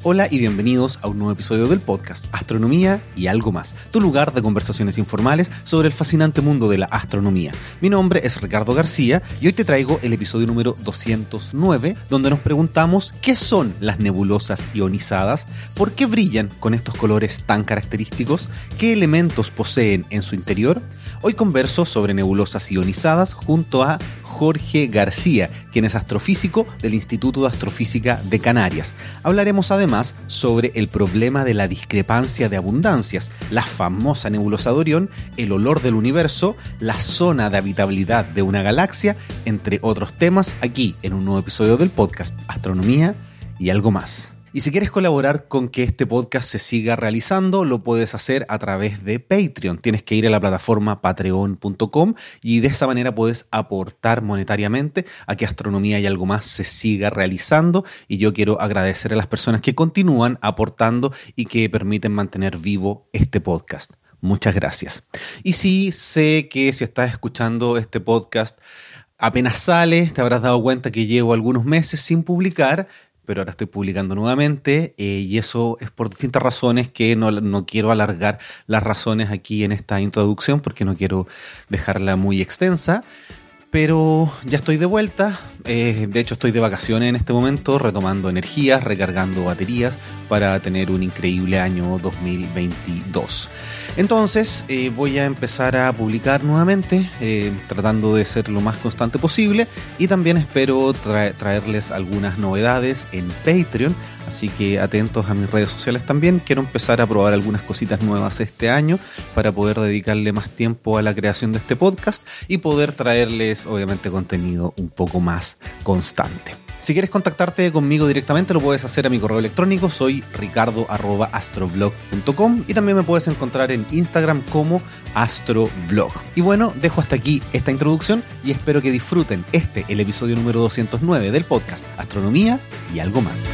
Hola y bienvenidos a un nuevo episodio del podcast Astronomía y algo más, tu lugar de conversaciones informales sobre el fascinante mundo de la astronomía. Mi nombre es Ricardo García y hoy te traigo el episodio número 209, donde nos preguntamos qué son las nebulosas ionizadas, por qué brillan con estos colores tan característicos, qué elementos poseen en su interior. Hoy converso sobre nebulosas ionizadas junto a Jorge García, quien es astrofísico del Instituto de Astrofísica de Canarias. Hablaremos además sobre el problema de la discrepancia de abundancias, la famosa nebulosa de Orión, el olor del universo, la zona de habitabilidad de una galaxia, entre otros temas, aquí en un nuevo episodio del podcast Astronomía y algo más. Y si quieres colaborar con que este podcast se siga realizando, lo puedes hacer a través de Patreon. Tienes que ir a la plataforma patreon.com y de esa manera puedes aportar monetariamente a que Astronomía y algo más se siga realizando. Y yo quiero agradecer a las personas que continúan aportando y que permiten mantener vivo este podcast. Muchas gracias. Y sí, sé que si estás escuchando este podcast apenas sale, te habrás dado cuenta que llevo algunos meses sin publicar, pero ahora estoy publicando nuevamente y eso es por distintas razones que no quiero alargar las razones aquí en esta introducción porque no quiero dejarla muy extensa, pero ya estoy de vuelta. De hecho estoy de vacaciones en este momento, retomando energías, recargando baterías para tener un increíble año 2022. Entonces voy a empezar a publicar nuevamente, tratando de ser lo más constante posible, y también espero traerles algunas novedades en Patreon, así que atentos a mis redes sociales también. Quiero empezar a probar algunas cositas nuevas este año para poder dedicarle más tiempo a la creación de este podcast y poder traerles obviamente contenido un poco más constante. Si quieres contactarte conmigo directamente lo puedes hacer a mi correo electrónico, soy ricardo@astroblog.com, y también me puedes encontrar en Instagram como astroblog. Y bueno, dejo hasta aquí esta introducción y espero que disfruten el episodio número 209 del podcast Astronomía y algo más.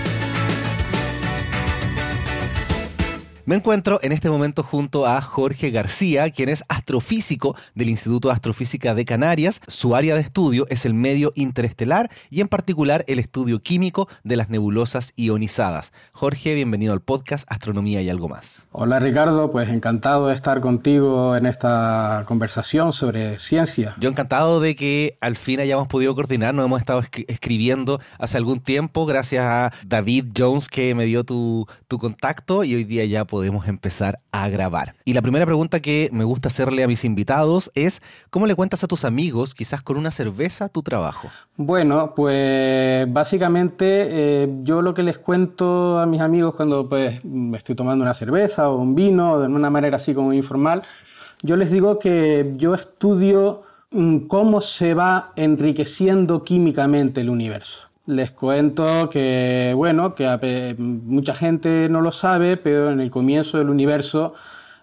Me encuentro en este momento junto a Jorge García, quien es astrofísico del Instituto de Astrofísica de Canarias. Su área de estudio es el medio interestelar y en particular el estudio químico de las nebulosas ionizadas. Jorge, bienvenido al podcast Astronomía y algo más. Hola Ricardo, pues encantado de estar contigo en esta conversación sobre ciencia. Yo encantado de que al fin hayamos podido coordinar, nos hemos estado escribiendo hace algún tiempo gracias a David Jones que me dio tu contacto y hoy día ya podemos empezar a grabar. Y la primera pregunta que me gusta hacerle a mis invitados es ¿cómo le cuentas a tus amigos, quizás con una cerveza, tu trabajo? Bueno, pues básicamente yo lo que les cuento a mis amigos cuando pues me estoy tomando una cerveza o un vino de una manera así como informal, yo les digo que yo estudio cómo se va enriqueciendo químicamente el universo. Les cuento que, bueno, que mucha gente no lo sabe, pero en el comienzo del universo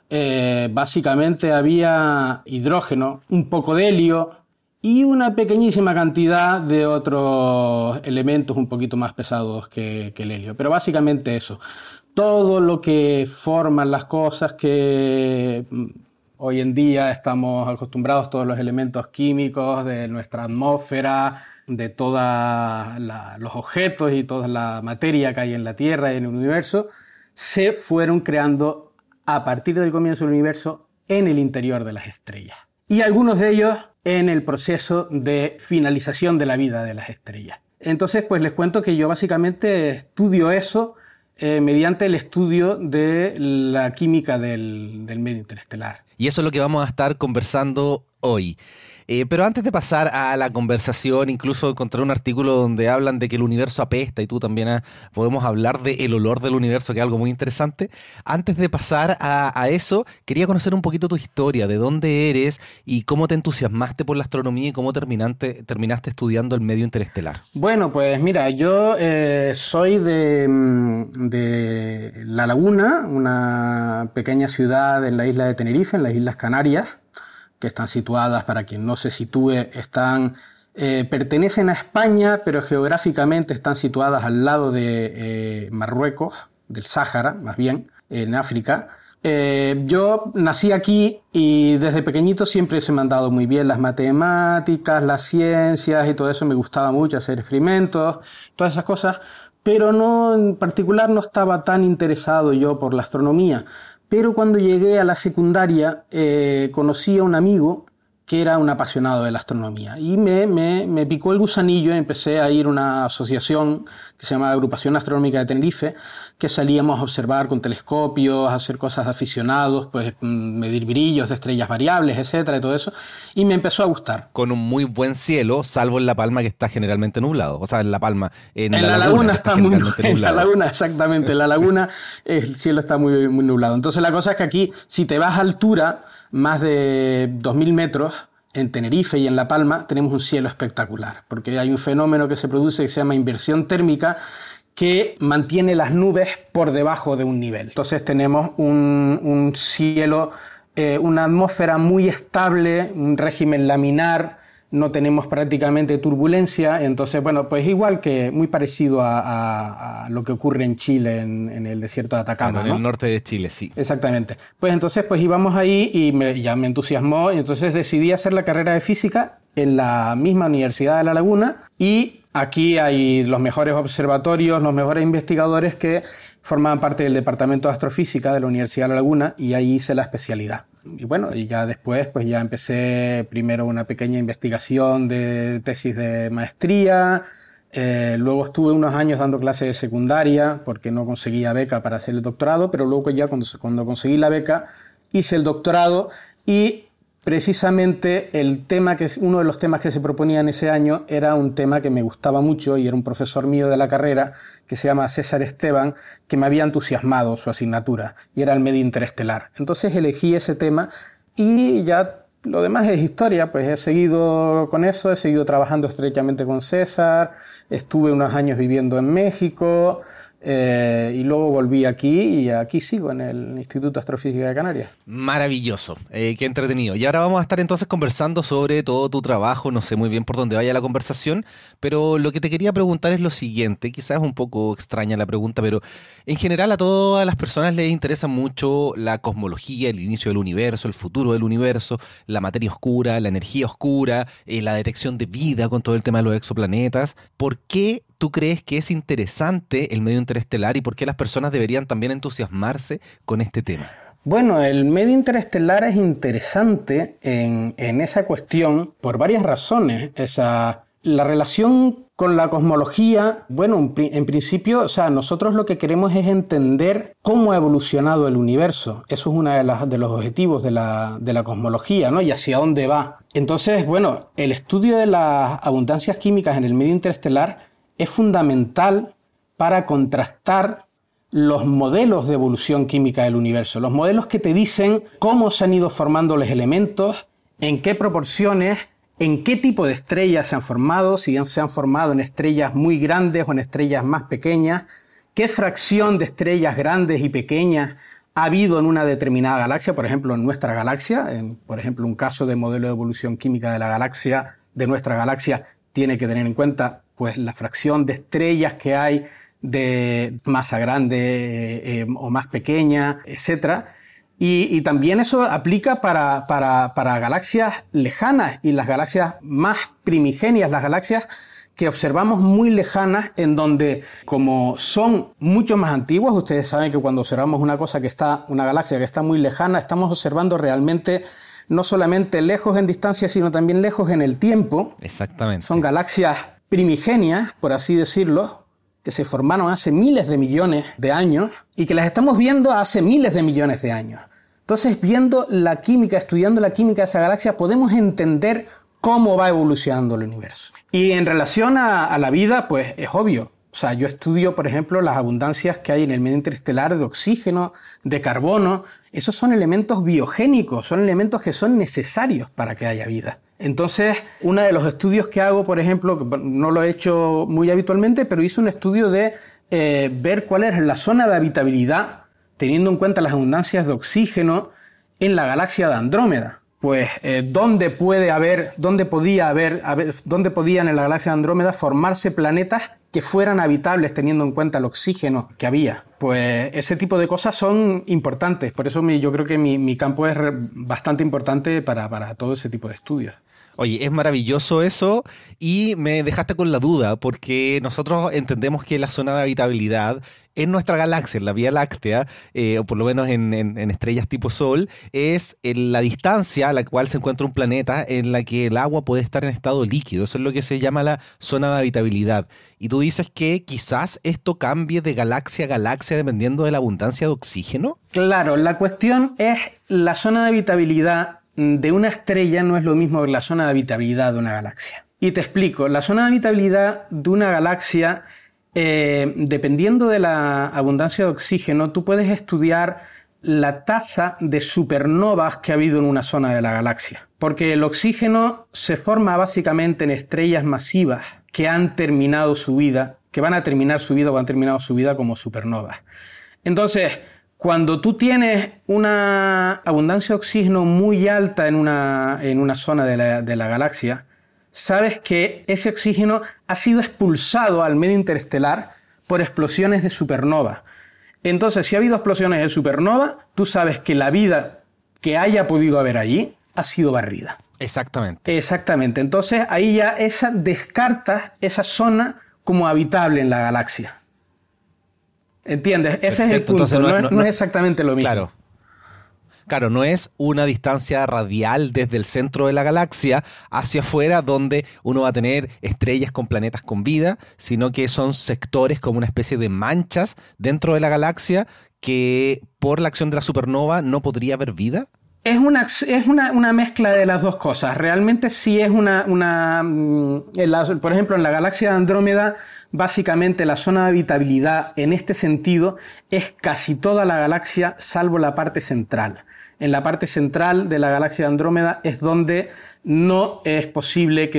básicamente había hidrógeno, un poco de helio y una pequeñísima cantidad de otros elementos un poquito más pesados que el helio. Pero básicamente eso. Todo lo que forman las cosas que hoy en día estamos acostumbrados, todos los elementos químicos de nuestra atmósfera, de todos los objetos y toda la materia que hay en la Tierra y en el universo, se fueron creando a partir del comienzo del universo en el interior de las estrellas. Y algunos de ellos en el proceso de finalización de la vida de las estrellas. Entonces, pues les cuento que yo básicamente estudio eso mediante el estudio de la química del medio interestelar. Y eso es lo que vamos a estar conversando hoy. Pero antes de pasar a la conversación, incluso encontré un artículo donde hablan de que el universo apesta y tú también podemos hablar del olor del universo, que es algo muy interesante. Antes de pasar a eso, quería conocer un poquito tu historia, de dónde eres y cómo te entusiasmaste por la astronomía y cómo terminaste estudiando el medio interestelar. Bueno, pues mira, yo soy de La Laguna, una pequeña ciudad en la isla de Tenerife, en las Islas Canarias, que están situadas, para quien no se sitúe, pertenecen a España, pero geográficamente están situadas al lado de Marruecos, del Sáhara, más bien, en África. Yo nací aquí y desde pequeñito siempre se me han dado muy bien las matemáticas, las ciencias y todo eso. Me gustaba mucho hacer experimentos, todas esas cosas. pero no, en particular no estaba tan interesado yo por la astronomía. Pero cuando llegué a la secundaria conocí a un amigo que era un apasionado de la astronomía y me picó el gusanillo y empecé a ir a una asociación que se llama Agrupación Astronómica de Tenerife, que salíamos a observar con telescopios, a hacer cosas de aficionados, pues medir brillos de estrellas variables, etcétera, y todo eso, y me empezó a gustar. Con un muy buen cielo, salvo en La Palma, que está generalmente nublado. O sea, en La Palma, en la laguna está muy nublado. En la laguna, exactamente, en la laguna el cielo está muy, muy nublado. Entonces la cosa es que aquí, si te vas a altura, más de 2000 metros, en Tenerife y en La Palma, tenemos un cielo espectacular, porque hay un fenómeno que se produce que se llama inversión térmica, que mantiene las nubes por debajo de un nivel. Entonces tenemos un cielo, una atmósfera muy estable, un régimen laminar, no tenemos prácticamente turbulencia, entonces, bueno, pues igual que muy parecido a lo que ocurre en Chile, en el desierto de Atacama, claro, ¿no? En el norte de Chile, sí. Exactamente. Pues entonces, pues íbamos ahí y ya me entusiasmó, y entonces decidí hacer la carrera de física en la misma Universidad de La Laguna, y aquí hay los mejores observatorios, los mejores investigadores que formaban parte del Departamento de Astrofísica de la Universidad de La Laguna, y ahí hice la especialidad. Y bueno, y ya después pues ya empecé primero una pequeña investigación de tesis de maestría, luego estuve unos años dando clases de secundaria porque no conseguía beca para hacer el doctorado, pero luego ya cuando conseguí la beca hice el doctorado, y precisamente uno de los temas que se proponía en ese año era un tema que me gustaba mucho, y era un profesor mío de la carrera que se llama César Esteban, que me había entusiasmado su asignatura, y era el medio interestelar. Entonces elegí ese tema y ya lo demás es historia, pues he seguido con eso, he seguido trabajando estrechamente con César, estuve unos años viviendo en México, y luego volví aquí y aquí sigo en el Instituto de Astrofísica de Canarias. Maravilloso, qué entretenido. Y ahora vamos a estar entonces conversando sobre todo tu trabajo. No sé muy bien por dónde vaya la conversación, pero lo que te quería preguntar es lo siguiente. Quizás es un poco extraña la pregunta, pero en general a todas las personas les interesa mucho la cosmología, el inicio del universo, el futuro del universo, la materia oscura, la energía oscura, la detección de vida con todo el tema de los exoplanetas. ¿Por qué tú crees que es interesante el medio interestelar y por qué las personas deberían también entusiasmarse con este tema? Bueno, el medio interestelar es interesante en esa cuestión por varias razones. La relación con la cosmología, bueno, en principio, o sea, nosotros lo que queremos es entender cómo ha evolucionado el universo. Eso es uno de los objetivos de la cosmología, ¿no? Y hacia dónde va. Entonces, bueno, el estudio de las abundancias químicas en el medio interestelar es fundamental para contrastar los modelos de evolución química del universo, los modelos que te dicen cómo se han ido formando los elementos, en qué proporciones, en qué tipo de estrellas se han formado, si se han formado en estrellas muy grandes o en estrellas más pequeñas, qué fracción de estrellas grandes y pequeñas ha habido en una determinada galaxia, por ejemplo, en nuestra galaxia, por ejemplo, un caso de modelo de evolución química de nuestra galaxia, tiene que tener en cuenta pues la fracción de estrellas que hay de masa grande o más pequeña, etc. Y también eso aplica para galaxias lejanas y las galaxias más primigenias, las galaxias que observamos muy lejanas, en donde, como son mucho más antiguas, ustedes saben que cuando observamos una galaxia que está muy lejana, estamos observando realmente no solamente lejos en distancia, sino también lejos en el tiempo. Exactamente. Son galaxias primigenias, por así decirlo, que se formaron hace miles de millones de años y que las estamos viendo hace miles de millones de años. Entonces, viendo la química, estudiando la química de esa galaxia, podemos entender cómo va evolucionando el universo. Y en relación a la vida, pues es obvio. O sea, yo estudio, por ejemplo, las abundancias que hay en el medio interestelar de oxígeno, de carbono. Esos son elementos biogénicos, son elementos que son necesarios para que haya vida. Entonces, uno de los estudios que hago, por ejemplo, que no lo he hecho muy habitualmente, pero hice un estudio de ver cuál es la zona de habitabilidad, teniendo en cuenta las abundancias de oxígeno en la galaxia de Andrómeda. Pues, ¿dónde podían en la galaxia de Andrómeda formarse planetas que fueran habitables teniendo en cuenta el oxígeno que había? Pues ese tipo de cosas son importantes. Por eso yo creo que mi campo es bastante importante para todo ese tipo de estudios. Oye, es maravilloso eso y me dejaste con la duda porque nosotros entendemos que la zona de habitabilidad en nuestra galaxia, en la Vía Láctea, o por lo menos en estrellas tipo Sol, es la distancia a la cual se encuentra un planeta en la que el agua puede estar en estado líquido. Eso es lo que se llama la zona de habitabilidad. Y tú dices que quizás esto cambie de galaxia a galaxia dependiendo de la abundancia de oxígeno. Claro, la cuestión es la zona de habitabilidad de una estrella no es lo mismo que la zona de habitabilidad de una galaxia. Y te explico, la zona de habitabilidad de una galaxia, dependiendo de la abundancia de oxígeno, tú puedes estudiar la tasa de supernovas que ha habido en una zona de la galaxia. Porque el oxígeno se forma básicamente en estrellas masivas que han terminado su vida, que van a terminar su vida o han terminado su vida como supernovas. Entonces, cuando tú tienes una abundancia de oxígeno muy alta en una zona de la galaxia, sabes que ese oxígeno ha sido expulsado al medio interestelar por explosiones de supernova. Entonces, si ha habido explosiones de supernova, tú sabes que la vida que haya podido haber allí ha sido barrida. Exactamente. Exactamente. Entonces, ahí ya descartas esa zona como habitable en la galaxia. ¿Entiendes? Ese Perfecto. es el punto. Entonces, no es exactamente lo mismo. Claro, no es una distancia radial desde el centro de la galaxia hacia afuera donde uno va a tener estrellas con planetas con vida, sino que son sectores como una especie de manchas dentro de la galaxia que por la acción de la supernova no podría haber vida. Es una mezcla de las dos cosas. Realmente sí es por ejemplo, en la galaxia de Andrómeda, básicamente la zona de habitabilidad en este sentido es casi toda la galaxia salvo la parte central. En la parte central de la galaxia de Andrómeda es donde no es posible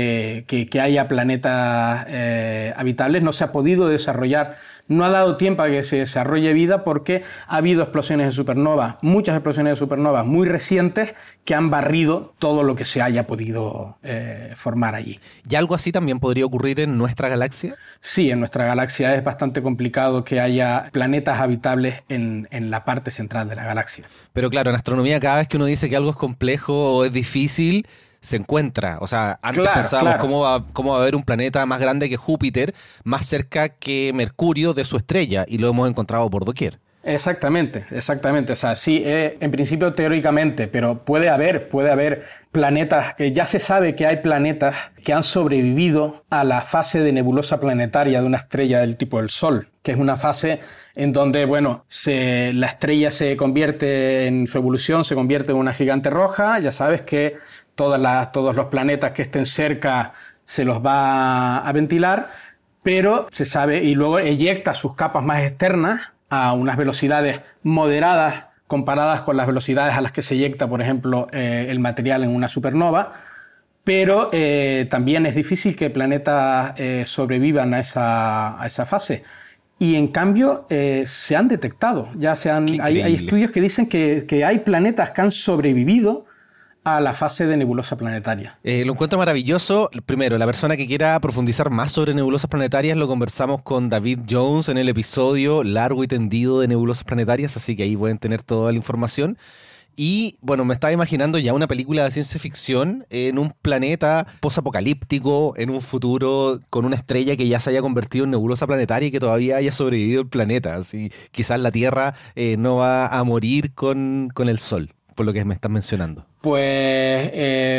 que haya planetas habitables. No se ha podido desarrollar, no ha dado tiempo a que se desarrolle vida porque ha habido explosiones de supernova, muchas explosiones de supernovas muy recientes que han barrido todo lo que se haya podido formar allí. ¿Y algo así también podría ocurrir en nuestra galaxia? Sí, en nuestra galaxia es bastante complicado que haya planetas habitables en la parte central de la galaxia. Pero claro, en astronomía cada vez que uno dice que algo es complejo o es difícil, se encuentra. O sea, antes pensábamos cómo va a haber un planeta más grande que Júpiter, más cerca que Mercurio de su estrella, y lo hemos encontrado por doquier. Exactamente. O sea, sí, en principio teóricamente, pero puede haber planetas, que ya se sabe que hay planetas que han sobrevivido a la fase de nebulosa planetaria de una estrella del tipo del Sol, que es una fase en donde, bueno, la estrella se convierte en su evolución, se convierte en una gigante roja. Ya sabes que todos los planetas que estén cerca se los va a ventilar, pero se sabe, y luego eyecta sus capas más externas a unas velocidades moderadas comparadas con las velocidades a las que se eyecta, por ejemplo, el material en una supernova, pero también es difícil que planetas sobrevivan a esa fase. Y en cambio se han detectado, hay estudios que dicen que hay planetas que han sobrevivido a la fase de nebulosa planetaria. Lo encuentro maravilloso. Primero, la persona que quiera profundizar más sobre nebulosas planetarias, lo conversamos con David Jones en el episodio largo y tendido de nebulosas planetarias, así que ahí pueden tener toda la información. Y bueno, me estaba imaginando ya una película de ciencia ficción en un planeta posapocalíptico, en un futuro con una estrella que ya se haya convertido en nebulosa planetaria y que todavía haya sobrevivido el planeta. Así quizás la Tierra no va a morir con el Sol, por lo que me estás mencionando. Pues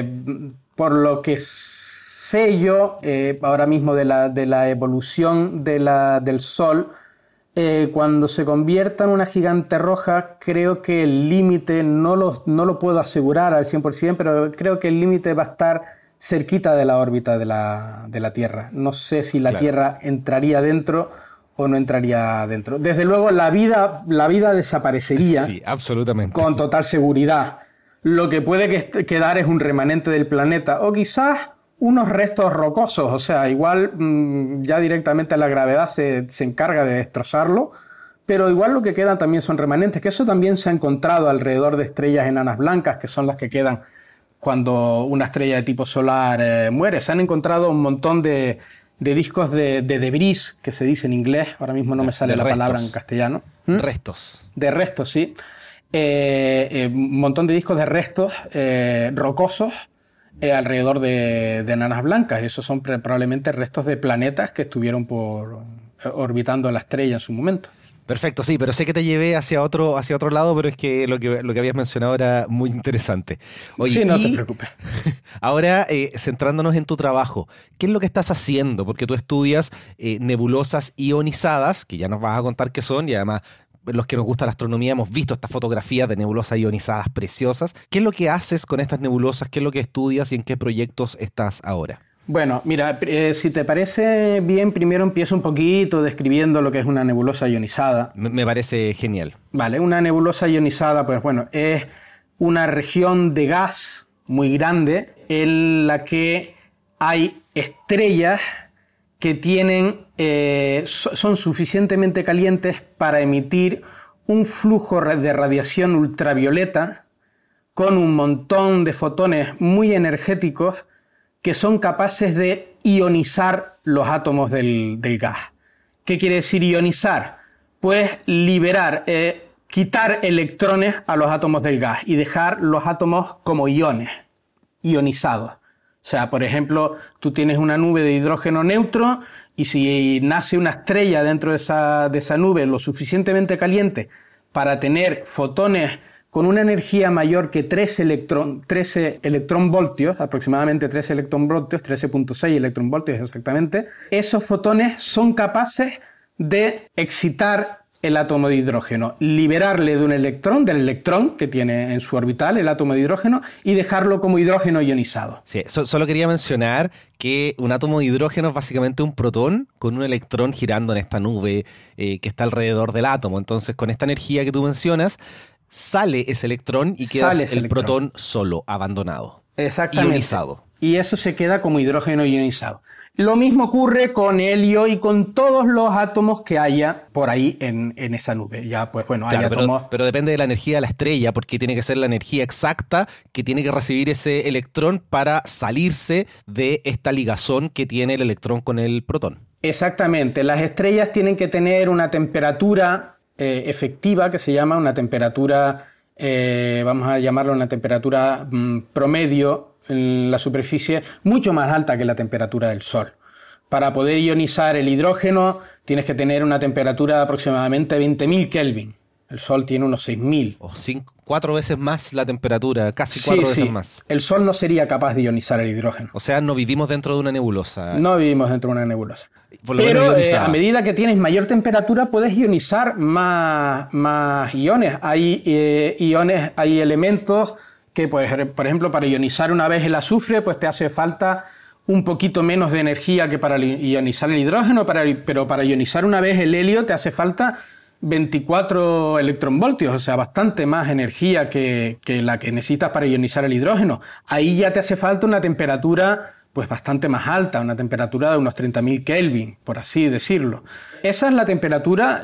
por lo que sé yo ahora mismo de la evolución del Sol, cuando se convierta en una gigante roja, creo que el límite, no lo puedo asegurar al 100%, pero creo que el límite va a estar cerquita de la órbita de la Tierra. No sé si la Tierra entraría dentro o no entraría dentro. Desde luego la vida desaparecería. Sí, absolutamente. Con total seguridad. Lo que puede quedar es un remanente del planeta o quizás unos restos rocosos. O sea, igual ya directamente la gravedad se encarga de destrozarlo, pero igual lo que quedan también son remanentes, que eso también se ha encontrado alrededor de estrellas enanas blancas, que son las que quedan cuando una estrella de tipo solar muere. Se han encontrado un montón de discos de debris, que se dice en inglés, ahora mismo no me sale la palabra en castellano. Restos. De restos, sí. Un montón de discos de restos rocosos alrededor de enanas blancas. Esos son probablemente restos de planetas que estuvieron orbitando la estrella en su momento. Perfecto, sí, pero sé que te llevé hacia otro lado, pero es que lo que habías mencionado era muy interesante. Oye, sí, no te preocupes. Ahora, centrándonos en tu trabajo, ¿qué es lo que estás haciendo? Porque tú estudias nebulosas ionizadas, que ya nos vas a contar qué son, y además los que nos gusta la astronomía hemos visto estas fotografías de nebulosas ionizadas preciosas. ¿Qué es lo que haces con estas nebulosas? ¿Qué es lo que estudias y en qué proyectos estás ahora? Bueno, mira, si te parece bien, primero empiezo un poquito describiendo lo que es una nebulosa ionizada. Me parece genial. Vale, una nebulosa ionizada, pues bueno, es una región de gas muy grande en la que hay estrellas que son suficientemente calientes para emitir un flujo de radiación ultravioleta con un montón de fotones muy energéticos que son capaces de ionizar los átomos del gas. ¿Qué quiere decir ionizar? Pues liberar, quitar electrones a los átomos del gas y dejar los átomos como iones, ionizados. O sea, por ejemplo, tú tienes una nube de hidrógeno neutro y si nace una estrella dentro de esa nube lo suficientemente caliente para tener fotones con una energía mayor que 13 electronvoltios, aproximadamente 13 electronvoltios, 13.6 electronvoltios exactamente, esos fotones son capaces de excitar el átomo de hidrógeno, liberarle de un electrón, del electrón que tiene en su orbital el átomo de hidrógeno y dejarlo como hidrógeno ionizado. Sí, solo quería mencionar que un átomo de hidrógeno es básicamente un protón con un electrón girando en esta nube que está alrededor del átomo. Entonces, con esta energía que tú mencionas, sale ese electrón y queda el protón solo, abandonado. Exactamente. Ionizado. Y eso se queda como hidrógeno ionizado. Lo mismo ocurre con helio y con todos los átomos que haya por ahí en esa nube. Ya, pues bueno, claro, hay átomos. Pero depende de la energía de la estrella, porque tiene que ser la energía exacta que tiene que recibir ese electrón para salirse de esta ligazón que tiene el electrón con el protón. Exactamente. Las estrellas tienen que tener una temperatura efectiva, que se llama una temperatura, vamos a llamarlo una temperatura promedio en la superficie, mucho más alta que la temperatura del Sol. Para poder ionizar el hidrógeno tienes que tener una temperatura de aproximadamente 20.000 Kelvin. El Sol tiene unos 6.000. O 4 veces más la temperatura, casi 4 veces más. El Sol no sería capaz de ionizar el hidrógeno. O sea, no vivimos dentro de una nebulosa. No vivimos dentro de una nebulosa. Pero a medida que tienes mayor temperatura puedes ionizar más iones. Hay iones, hay elementos que, pues, por ejemplo, para ionizar una vez el azufre, pues te hace falta un poquito menos de energía que para ionizar el hidrógeno, pero para ionizar una vez el helio te hace falta 24 electronvoltios, o sea, bastante más energía que la que necesitas para ionizar el hidrógeno. Ahí ya te hace falta una temperatura pues bastante más alta, una temperatura de unos 30.000 Kelvin, por así decirlo. Esa es la temperatura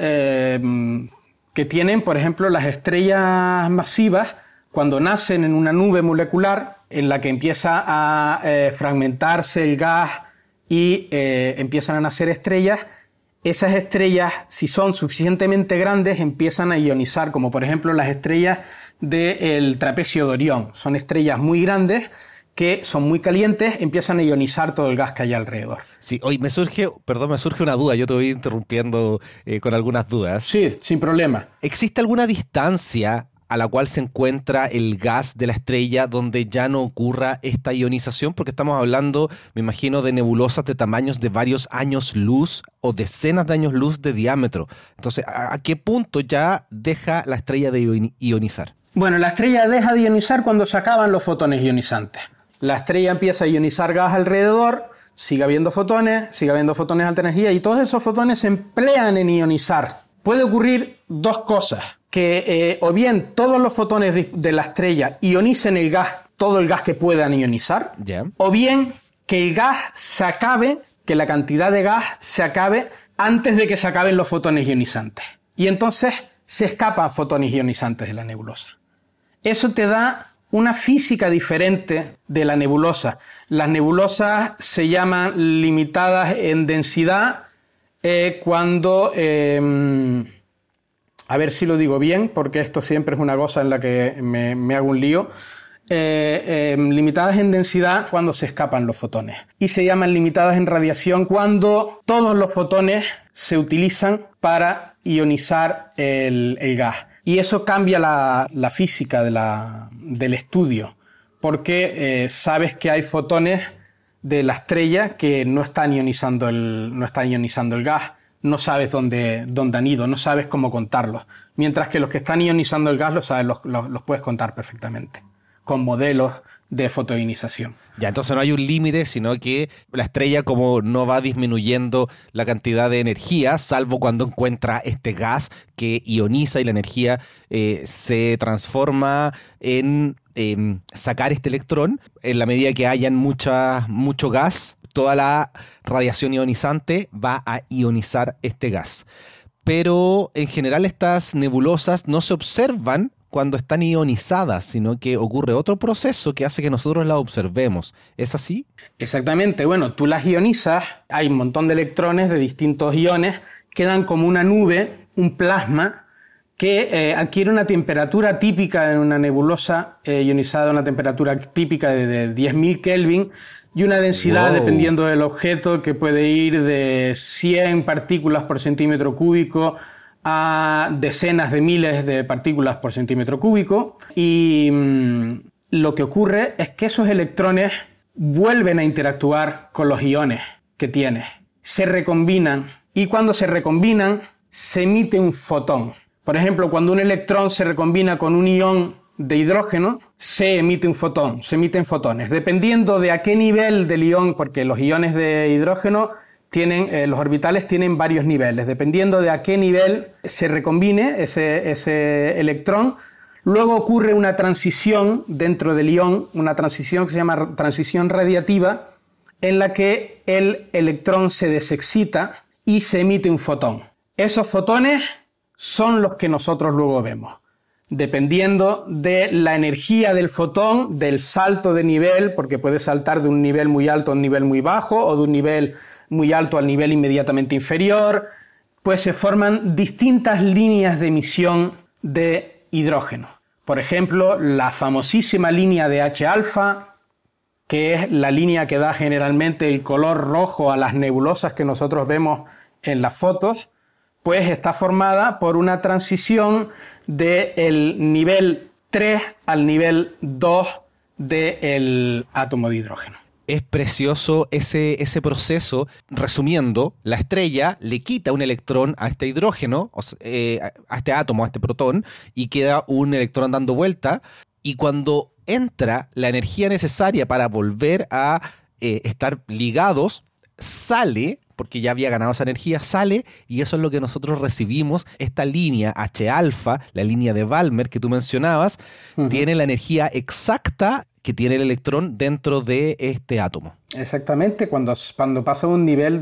que tienen, por ejemplo, las estrellas masivas cuando nacen en una nube molecular en la que empieza a fragmentarse el gas y empiezan a nacer estrellas. Esas estrellas, si son suficientemente grandes, empiezan a ionizar, como por ejemplo las estrellas del trapecio de Orión. Son estrellas muy grandes que son muy calientes, empiezan a ionizar todo el gas que hay alrededor. Sí, hoy me surge una duda, yo te voy interrumpiendo con algunas dudas. Sí, sin problema. ¿Existe alguna distancia a la cual se encuentra el gas de la estrella donde ya no ocurra esta ionización? Porque estamos hablando, me imagino, de nebulosas de tamaños de varios años luz o decenas de años luz de diámetro. Entonces, ¿a qué punto ya deja la estrella de ionizar? Bueno, la estrella deja de ionizar cuando se acaban los fotones ionizantes. La estrella empieza a ionizar gas alrededor, sigue habiendo fotones de alta energía y todos esos fotones se emplean en ionizar. Puede ocurrir dos cosas, que o bien todos los fotones de la estrella ionicen el gas, todo el gas que puedan ionizar, o bien que el gas se acabe, que la cantidad de gas se acabe antes de que se acaben los fotones ionizantes. Y entonces se escapan fotones ionizantes de la nebulosa. Eso te da una física diferente de la nebulosa. Las nebulosas se llaman limitadas en densidad cuando... a ver si lo digo bien, porque esto siempre es una cosa en la que me hago un lío. limitadas en densidad cuando se escapan los fotones. Y se llaman limitadas en radiación cuando todos los fotones se utilizan para ionizar el gas. Y eso cambia la física del estudio, porque sabes que hay fotones de la estrella que no están ionizando el gas. No sabes dónde han ido, no sabes cómo contarlos. Mientras que los que están ionizando el gas los puedes contar perfectamente, con modelos de fotoionización. Ya, entonces no hay un límite, sino que la estrella como no va disminuyendo la cantidad de energía, salvo cuando encuentra este gas que ioniza y la energía se transforma en sacar este electrón. En la medida que hayan mucho gas, toda la radiación ionizante va a ionizar este gas. Pero en general estas nebulosas no se observan cuando están ionizadas, sino que ocurre otro proceso que hace que nosotros las observemos. ¿Es así? Exactamente. Bueno, tú las ionizas, hay un montón de electrones de distintos iones, quedan como una nube, un plasma, que adquiere una temperatura típica en una nebulosa ionizada, una temperatura típica de 10.000 Kelvin, y una densidad, dependiendo del objeto, que puede ir de 100 partículas por centímetro cúbico a decenas de miles de partículas por centímetro cúbico. Y lo que ocurre es que esos electrones vuelven a interactuar con los iones que tienes, se recombinan, y cuando se recombinan se emite un fotón. Por ejemplo, cuando un electrón se recombina con un ion de hidrógeno, se emite un fotón, se emiten fotones. Dependiendo de a qué nivel del ion, porque los iones de hidrógeno los orbitales tienen varios niveles. Dependiendo de a qué nivel se recombine ese electrón, luego ocurre una transición dentro del ion, una transición que se llama transición radiativa, en la que el electrón se desexcita y se emite un fotón. Esos fotones son los que nosotros luego vemos. Dependiendo de la energía del fotón, del salto de nivel, porque puede saltar de un nivel muy alto a un nivel muy bajo, o de un nivel muy alto al nivel inmediatamente inferior, pues se forman distintas líneas de emisión de hidrógeno. Por ejemplo, la famosísima línea de H-alfa, que es la línea que da generalmente el color rojo a las nebulosas que nosotros vemos en las fotos, pues está formada por una transición del nivel 3 al nivel 2 del átomo de hidrógeno. Es precioso ese proceso. Resumiendo, la estrella le quita un electrón a este hidrógeno, a este átomo, a este protón, y queda un electrón dando vuelta. Y cuando entra la energía necesaria para volver a estar ligados, sale, porque ya había ganado esa energía, sale, y eso es lo que nosotros recibimos. Esta línea H-alfa, la línea de Balmer que tú mencionabas, tiene la energía exacta que tiene el electrón dentro de este átomo. Exactamente, cuando pasa un nivel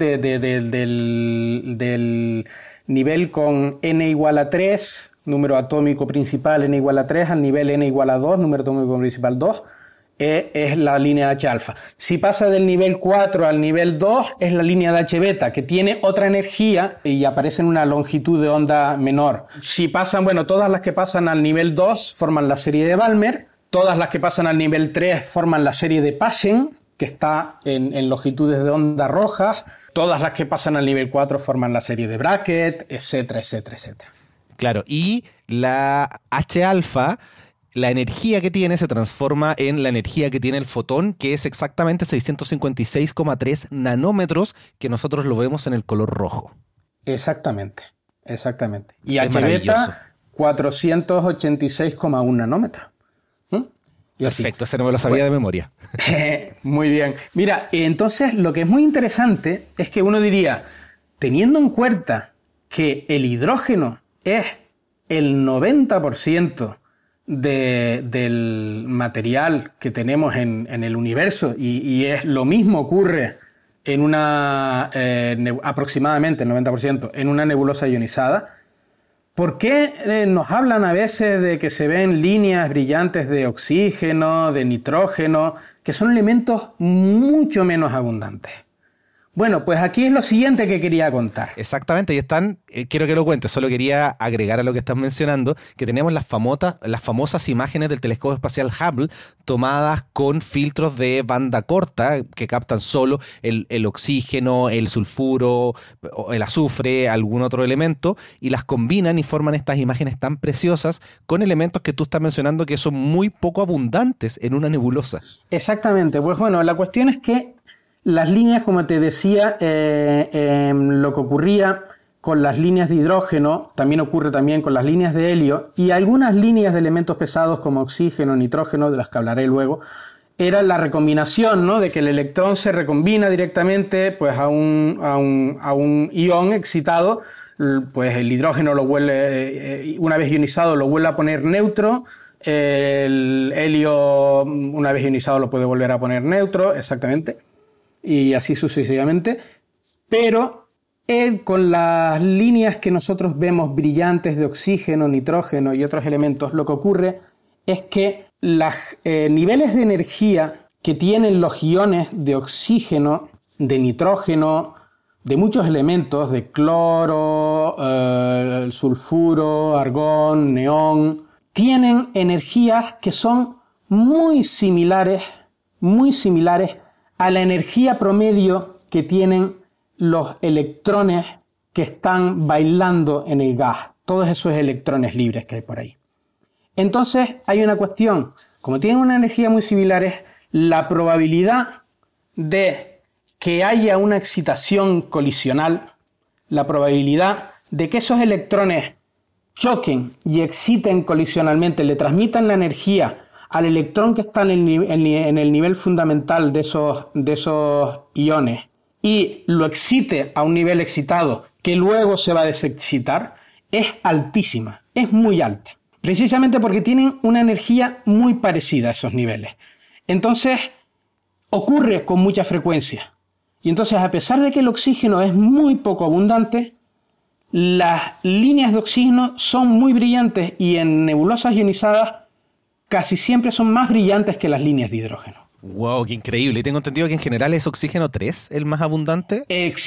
del nivel con n igual a 3, número atómico principal n igual a 3, al nivel n igual a 2, número atómico principal 2, es la línea de H-alfa. Si pasa del nivel 4 al nivel 2, es la línea de H-beta, que tiene otra energía y aparece en una longitud de onda menor. Si pasan, todas las que pasan al nivel 2 forman la serie de Balmer, todas las que pasan al nivel 3 forman la serie de Paschen, que está en longitudes de onda rojas, todas las que pasan al nivel 4 forman la serie de Brackett, etcétera, etcétera, etcétera. Claro, y la H-alfa, la energía que tiene se transforma en la energía que tiene el fotón, que es exactamente 656,3 nanómetros, que nosotros lo vemos en el color rojo. Exactamente. Y H-beta, 486,1 nanómetros. Perfecto, ese no me lo sabía de memoria. Muy bien. Mira, entonces lo que es muy interesante es que uno diría, teniendo en cuenta que el hidrógeno es el 90% del material que tenemos en el universo y es lo mismo ocurre en una aproximadamente el 90% en una nebulosa ionizada, ¿por qué nos hablan a veces de que se ven líneas brillantes de oxígeno, de nitrógeno, que son elementos mucho menos abundantes? Bueno, pues aquí es lo siguiente que quería contar. Exactamente, y están, quiero que lo cuentes, solo quería agregar a lo que estás mencionando, que tenemos las famosas imágenes del telescopio espacial Hubble tomadas con filtros de banda corta que captan solo el oxígeno, el sulfuro, el azufre, algún otro elemento, y las combinan y forman estas imágenes tan preciosas con elementos que tú estás mencionando que son muy poco abundantes en una nebulosa. Exactamente, pues bueno, la cuestión es que las líneas, como te decía, lo que ocurría con las líneas de hidrógeno, también ocurre también con las líneas de helio, y algunas líneas de elementos pesados como oxígeno, nitrógeno, de las que hablaré luego, era la recombinación, ¿no? De que el electrón se recombina directamente pues, a un ion excitado, pues el hidrógeno lo vuelve, una vez ionizado, lo vuelve a poner neutro. El helio, una vez ionizado, lo puede volver a poner neutro, exactamente. Y así sucesivamente, pero con las líneas que nosotros vemos brillantes de oxígeno, nitrógeno y otros elementos, lo que ocurre es que los niveles de energía que tienen los iones de oxígeno, de nitrógeno, de muchos elementos, de cloro, sulfuro, argón, neón, tienen energías que son muy similares a la energía promedio que tienen los electrones que están bailando en el gas, todos esos electrones libres que hay por ahí. Entonces hay una cuestión, como tienen una energía muy similares, la probabilidad de que haya una excitación colisional, la probabilidad de que esos electrones choquen y exciten colisionalmente, le transmitan la energía al electrón que está en el nivel fundamental de esos iones y lo excite a un nivel excitado que luego se va a desexcitar, es altísima, es muy alta. Precisamente porque tienen una energía muy parecida a esos niveles. Entonces, ocurre con mucha frecuencia. Y entonces, a pesar de que el oxígeno es muy poco abundante, las líneas de oxígeno son muy brillantes y en nebulosas ionizadas casi siempre son más brillantes que las líneas de hidrógeno. ¡Wow! ¡Qué increíble! Y tengo entendido que en general es oxígeno 3 el más abundante.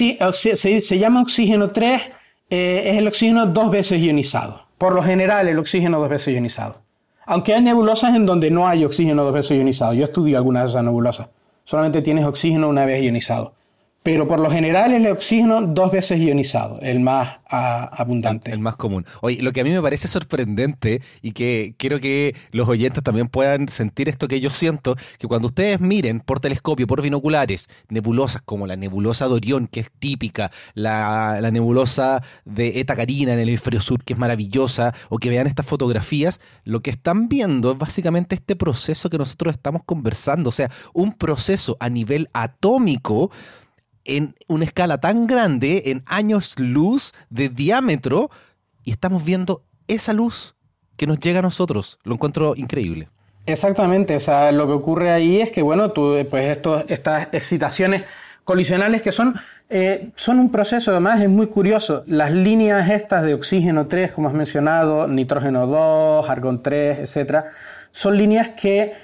Se llama oxígeno 3, es el oxígeno 2 veces ionizado. Por lo general, el oxígeno 2 veces ionizado. Aunque hay nebulosas en donde no hay oxígeno 2 veces ionizado. Yo estudio algunas de esas nebulosas. Solamente tienes oxígeno una vez ionizado. Pero por lo general es el oxígeno 2 veces ionizado, el más abundante. El más común. Oye, lo que a mí me parece sorprendente y que quiero que los oyentes también puedan sentir esto que yo siento, que cuando ustedes miren por telescopio, por binoculares, nebulosas como la nebulosa de Orión, que es típica, la nebulosa de Eta Carina en el hemisferio sur, que es maravillosa, o que vean estas fotografías, lo que están viendo es básicamente este proceso que nosotros estamos conversando, o sea, un proceso a nivel atómico en una escala tan grande, en años luz de diámetro, y estamos viendo esa luz que nos llega a nosotros. Lo encuentro increíble. Exactamente, o sea, lo que ocurre ahí es que, bueno, estas excitaciones colisionales que son un proceso, además es muy curioso. Las líneas estas de oxígeno 3, como has mencionado, nitrógeno 2, argón 3, etcétera, son líneas que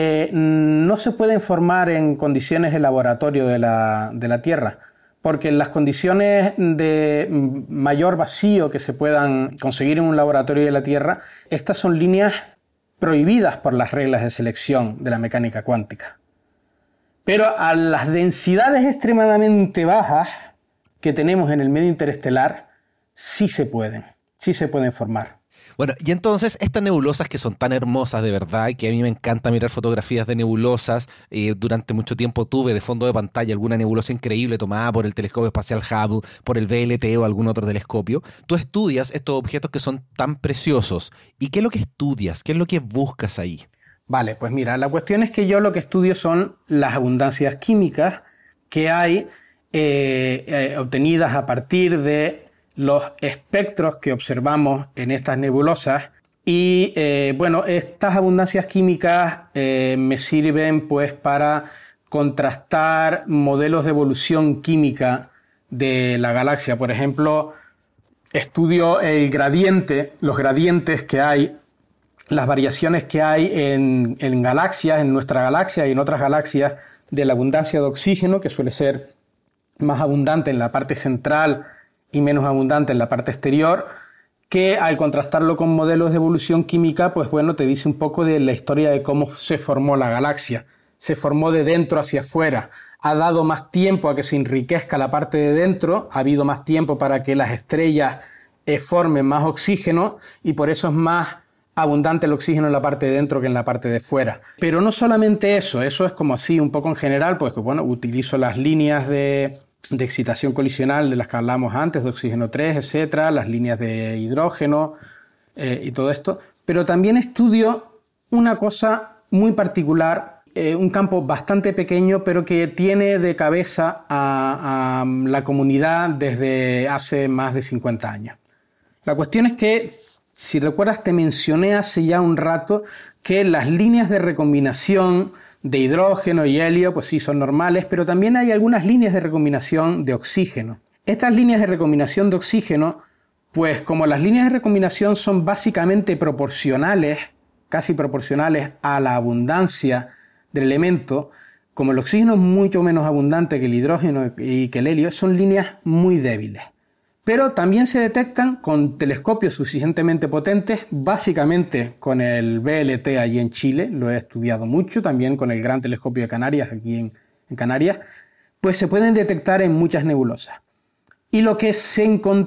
no se pueden formar en condiciones de laboratorio de la Tierra, porque en las condiciones de mayor vacío que se puedan conseguir en un laboratorio de la Tierra, estas son líneas prohibidas por las reglas de selección de la mecánica cuántica. Pero a las densidades extremadamente bajas que tenemos en el medio interestelar, sí se pueden formar. Bueno, y entonces estas nebulosas que son tan hermosas de verdad, que a mí me encanta mirar fotografías de nebulosas, durante mucho tiempo tuve de fondo de pantalla alguna nebulosa increíble tomada por el telescopio espacial Hubble, por el VLT o algún otro telescopio. Tú estudias estos objetos que son tan preciosos. ¿Y qué es lo que estudias? ¿Qué es lo que buscas ahí? Vale, pues mira, la cuestión es que yo lo que estudio son las abundancias químicas que hay obtenidas a partir de los espectros que observamos en estas nebulosas y bueno, estas abundancias químicas me sirven pues para contrastar modelos de evolución química de la galaxia. Por ejemplo, estudio los gradientes que hay, las variaciones que hay en galaxias, en nuestra galaxia y en otras galaxias de la abundancia de oxígeno, que suele ser más abundante en la parte central y menos abundante en la parte exterior, que al contrastarlo con modelos de evolución química, pues bueno, te dice un poco de la historia de cómo se formó la galaxia. Se formó de dentro hacia afuera, ha dado más tiempo a que se enriquezca la parte de dentro, ha habido más tiempo para que las estrellas formen más oxígeno y por eso es más abundante el oxígeno en la parte de dentro que en la parte de fuera. Pero no solamente eso es como así un poco en general, pues bueno, utilizo las líneas de excitación colisional de las que hablamos antes, de oxígeno 3, etcétera, las líneas de hidrógeno y todo esto, pero también estudio una cosa muy particular, un campo bastante pequeño, pero que tiene de cabeza a la comunidad desde hace más de 50 años. La cuestión es que, si recuerdas, te mencioné hace ya un rato que las líneas de recombinación de hidrógeno y helio, pues sí, son normales, pero también hay algunas líneas de recombinación de oxígeno. Estas líneas de recombinación de oxígeno, pues como las líneas de recombinación son básicamente proporcionales, casi proporcionales a la abundancia del elemento, como el oxígeno es mucho menos abundante que el hidrógeno y que el helio, son líneas muy débiles. Pero también se detectan con telescopios suficientemente potentes, básicamente con el VLT allí en Chile, lo he estudiado mucho, también con el Gran Telescopio de Canarias, aquí en Canarias, pues se pueden detectar en muchas nebulosas. Y lo que se ha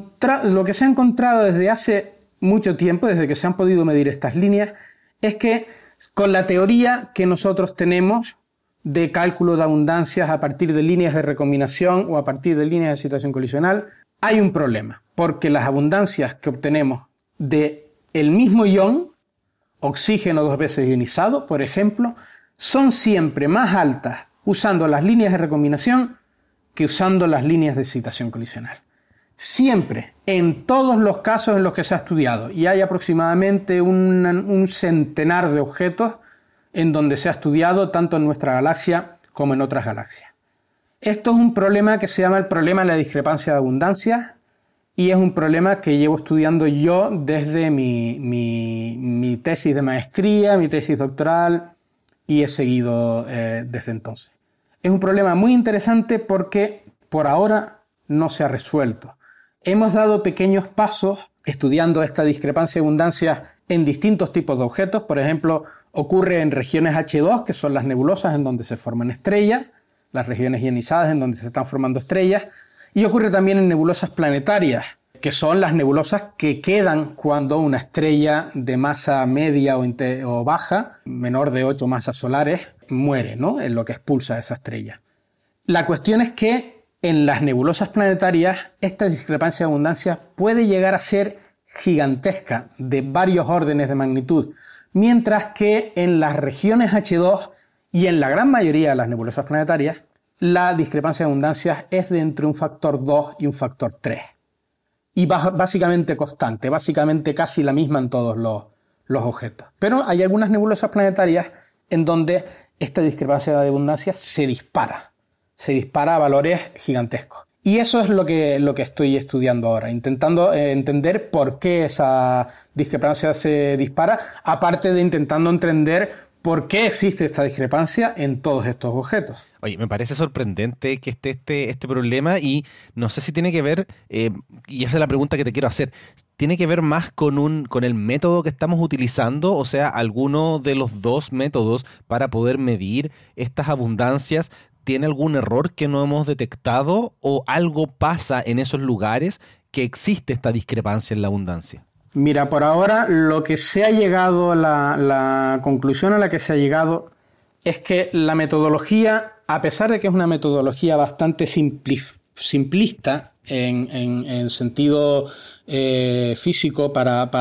encontrado desde hace mucho tiempo, desde que se han podido medir estas líneas, es que con la teoría que nosotros tenemos de cálculo de abundancias a partir de líneas de recombinación o a partir de líneas de excitación colisional, hay un problema, porque las abundancias que obtenemos del mismo ion, oxígeno 2 veces ionizado, por ejemplo, son siempre más altas usando las líneas de recombinación que usando las líneas de excitación colisional. Siempre, en todos los casos en los que se ha estudiado, y hay aproximadamente un centenar de objetos en donde se ha estudiado tanto en nuestra galaxia como en otras galaxias. Esto es un problema que se llama el problema de la discrepancia de abundancia y es un problema que llevo estudiando yo desde mi tesis de maestría, mi tesis doctoral y he seguido desde entonces. Es un problema muy interesante porque por ahora no se ha resuelto. Hemos dado pequeños pasos estudiando esta discrepancia de abundancia en distintos tipos de objetos. Por ejemplo, ocurre en regiones H2, que son las nebulosas en donde se forman estrellas, las regiones ionizadas en donde se están formando estrellas, y ocurre también en nebulosas planetarias, que son las nebulosas que quedan cuando una estrella de masa media o baja, menor de 8 masas solares, muere, ¿no? En lo que expulsa esa estrella. La cuestión es que en las nebulosas planetarias esta discrepancia de abundancia puede llegar a ser gigantesca, de varios órdenes de magnitud, mientras que en las regiones H2 y en la gran mayoría de las nebulosas planetarias, la discrepancia de abundancia es de entre un factor 2 y un factor 3. Y básicamente constante, básicamente casi la misma en todos los objetos. Pero hay algunas nebulosas planetarias en donde esta discrepancia de abundancia se dispara a valores gigantescos. Y eso es lo que estoy estudiando ahora, intentando entender por qué esa discrepancia se dispara, aparte de intentando entender ¿por qué existe esta discrepancia en todos estos objetos? Oye, me parece sorprendente que esté este problema y no sé si tiene que ver, y esa es la pregunta que te quiero hacer, ¿tiene que ver más con el método que estamos utilizando? O sea, ¿alguno de los dos métodos para poder medir estas abundancias tiene algún error que no hemos detectado o algo pasa en esos lugares que existe esta discrepancia en la abundancia? Mira, por ahora lo que se ha llegado, la conclusión a la que se ha llegado es que la metodología, a pesar de que es una metodología bastante simplista en sentido físico para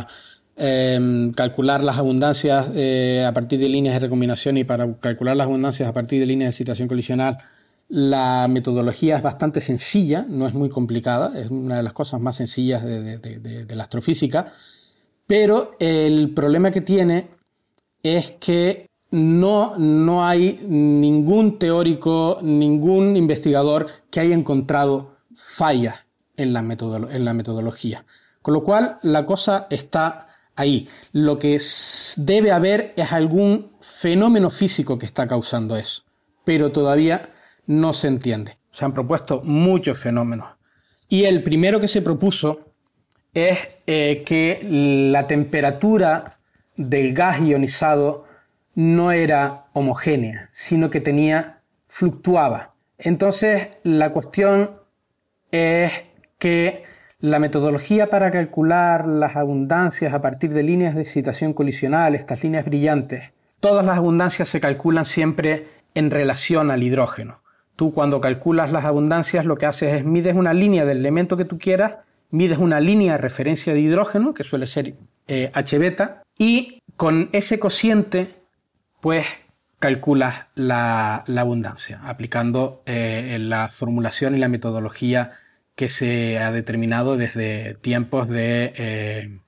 calcular las abundancias a partir de líneas de recombinación y para calcular las abundancias a partir de líneas de excitación colisional, la metodología es bastante sencilla, no es muy complicada, es una de las cosas más sencillas de la astrofísica, pero el problema que tiene es que no hay ningún teórico, ningún investigador que haya encontrado fallas en la metodología. Con lo cual, la cosa está ahí. Lo que debe haber es algún fenómeno físico que está causando eso, pero todavía no se entiende. Se han propuesto muchos fenómenos. Y el primero que se propuso es que la temperatura del gas ionizado no era homogénea, sino que fluctuaba. Entonces, la cuestión es que la metodología para calcular las abundancias a partir de líneas de excitación colisional, estas líneas brillantes, todas las abundancias se calculan siempre en relación al hidrógeno. Tú cuando calculas las abundancias lo que haces es mides una línea del elemento que tú quieras, mides una línea de referencia de hidrógeno, que suele ser H-beta, y con ese cociente pues calculas la abundancia, aplicando la formulación y la metodología que se ha determinado desde tiempos de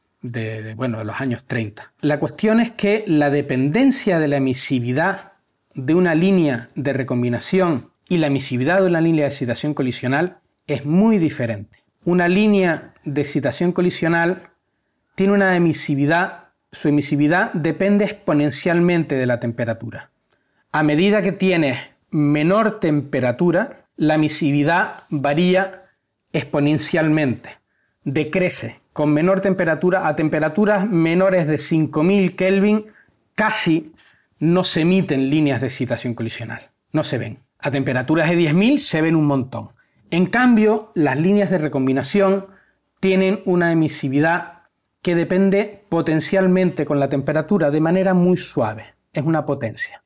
los años 30. La cuestión es que la dependencia de la emisividad de una línea de recombinación y la emisividad de una línea de excitación colisional es muy diferente. Una línea de excitación colisional tiene una emisividad, su emisividad depende exponencialmente de la temperatura. A medida que tienes menor temperatura, la emisividad varía exponencialmente, decrece. Con menor temperatura, a temperaturas menores de 5000 Kelvin, casi no se emiten líneas de excitación colisional, no se ven. A temperaturas de 10.000 se ven un montón. En cambio, las líneas de recombinación tienen una emisividad que depende potencialmente con la temperatura de manera muy suave, es una potencia.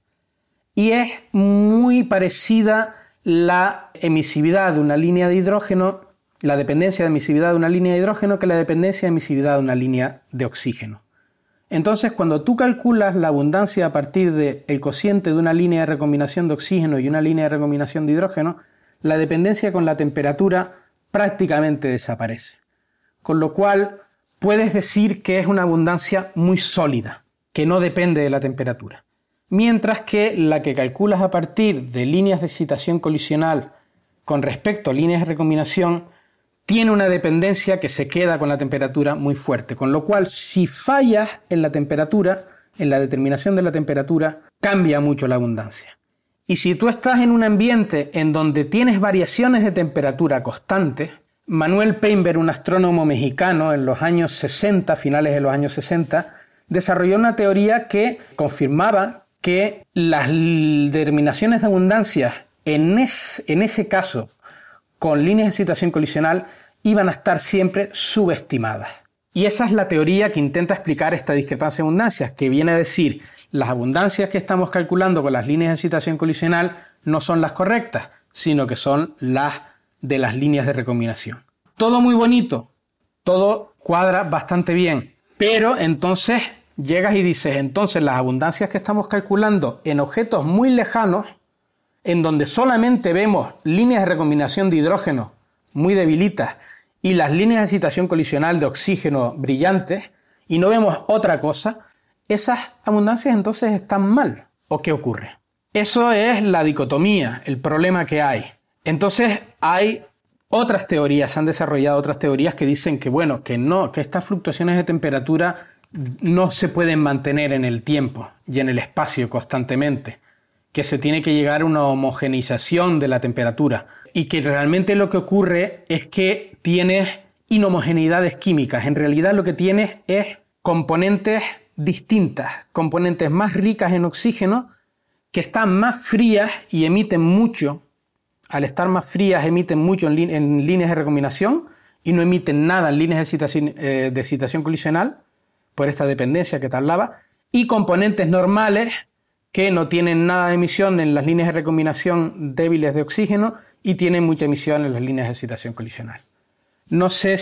Y es muy parecida la emisividad de una línea de hidrógeno, la dependencia de emisividad de una línea de hidrógeno que la dependencia de emisividad de una línea de oxígeno. Entonces, cuando tú calculas la abundancia a partir del cociente de una línea de recombinación de oxígeno y una línea de recombinación de hidrógeno, la dependencia con la temperatura prácticamente desaparece. Con lo cual, puedes decir que es una abundancia muy sólida, que no depende de la temperatura. Mientras que la que calculas a partir de líneas de excitación colisional con respecto a líneas de recombinación tiene una dependencia que se queda con la temperatura muy fuerte, con lo cual si fallas en la temperatura, en la determinación de la temperatura, cambia mucho la abundancia. Y si tú estás en un ambiente en donde tienes variaciones de temperatura constantes, Manuel Painberg, un astrónomo mexicano en los años 60, finales de los años 60, desarrolló una teoría que confirmaba que las determinaciones de abundancia en ese caso con líneas de excitación colisional iban a estar siempre subestimadas. Y esa es la teoría que intenta explicar esta discrepancia de abundancias, que viene a decir las abundancias que estamos calculando con las líneas de excitación colisional no son las correctas, sino que son las de las líneas de recombinación. Todo muy bonito, todo cuadra bastante bien, pero entonces llegas y dices, entonces las abundancias que estamos calculando en objetos muy lejanos, en donde solamente vemos líneas de recombinación de hidrógeno muy debilitas y las líneas de excitación colisional de oxígeno brillantes, y no vemos otra cosa, esas abundancias entonces están mal. ¿O qué ocurre? Eso es la dicotomía, el problema que hay. Entonces hay otras teorías, se han desarrollado otras teorías que dicen que bueno, que no, que estas fluctuaciones de temperatura no se pueden mantener en el tiempo y en el espacio constantemente, que se tiene que llegar a una homogeneización de la temperatura y que realmente lo que ocurre es que tienes inhomogeneidades químicas. En realidad lo que tienes es componentes distintas, componentes más ricas en oxígeno que están más frías y emiten mucho. Al estar más frías emiten mucho en líneas de recombinación y no emiten nada en líneas de excitación colisional por esta dependencia que te hablaba, y componentes normales que no tienen nada de emisión en las líneas de recombinación débiles de oxígeno y tienen mucha emisión en las líneas de excitación colisional. No sé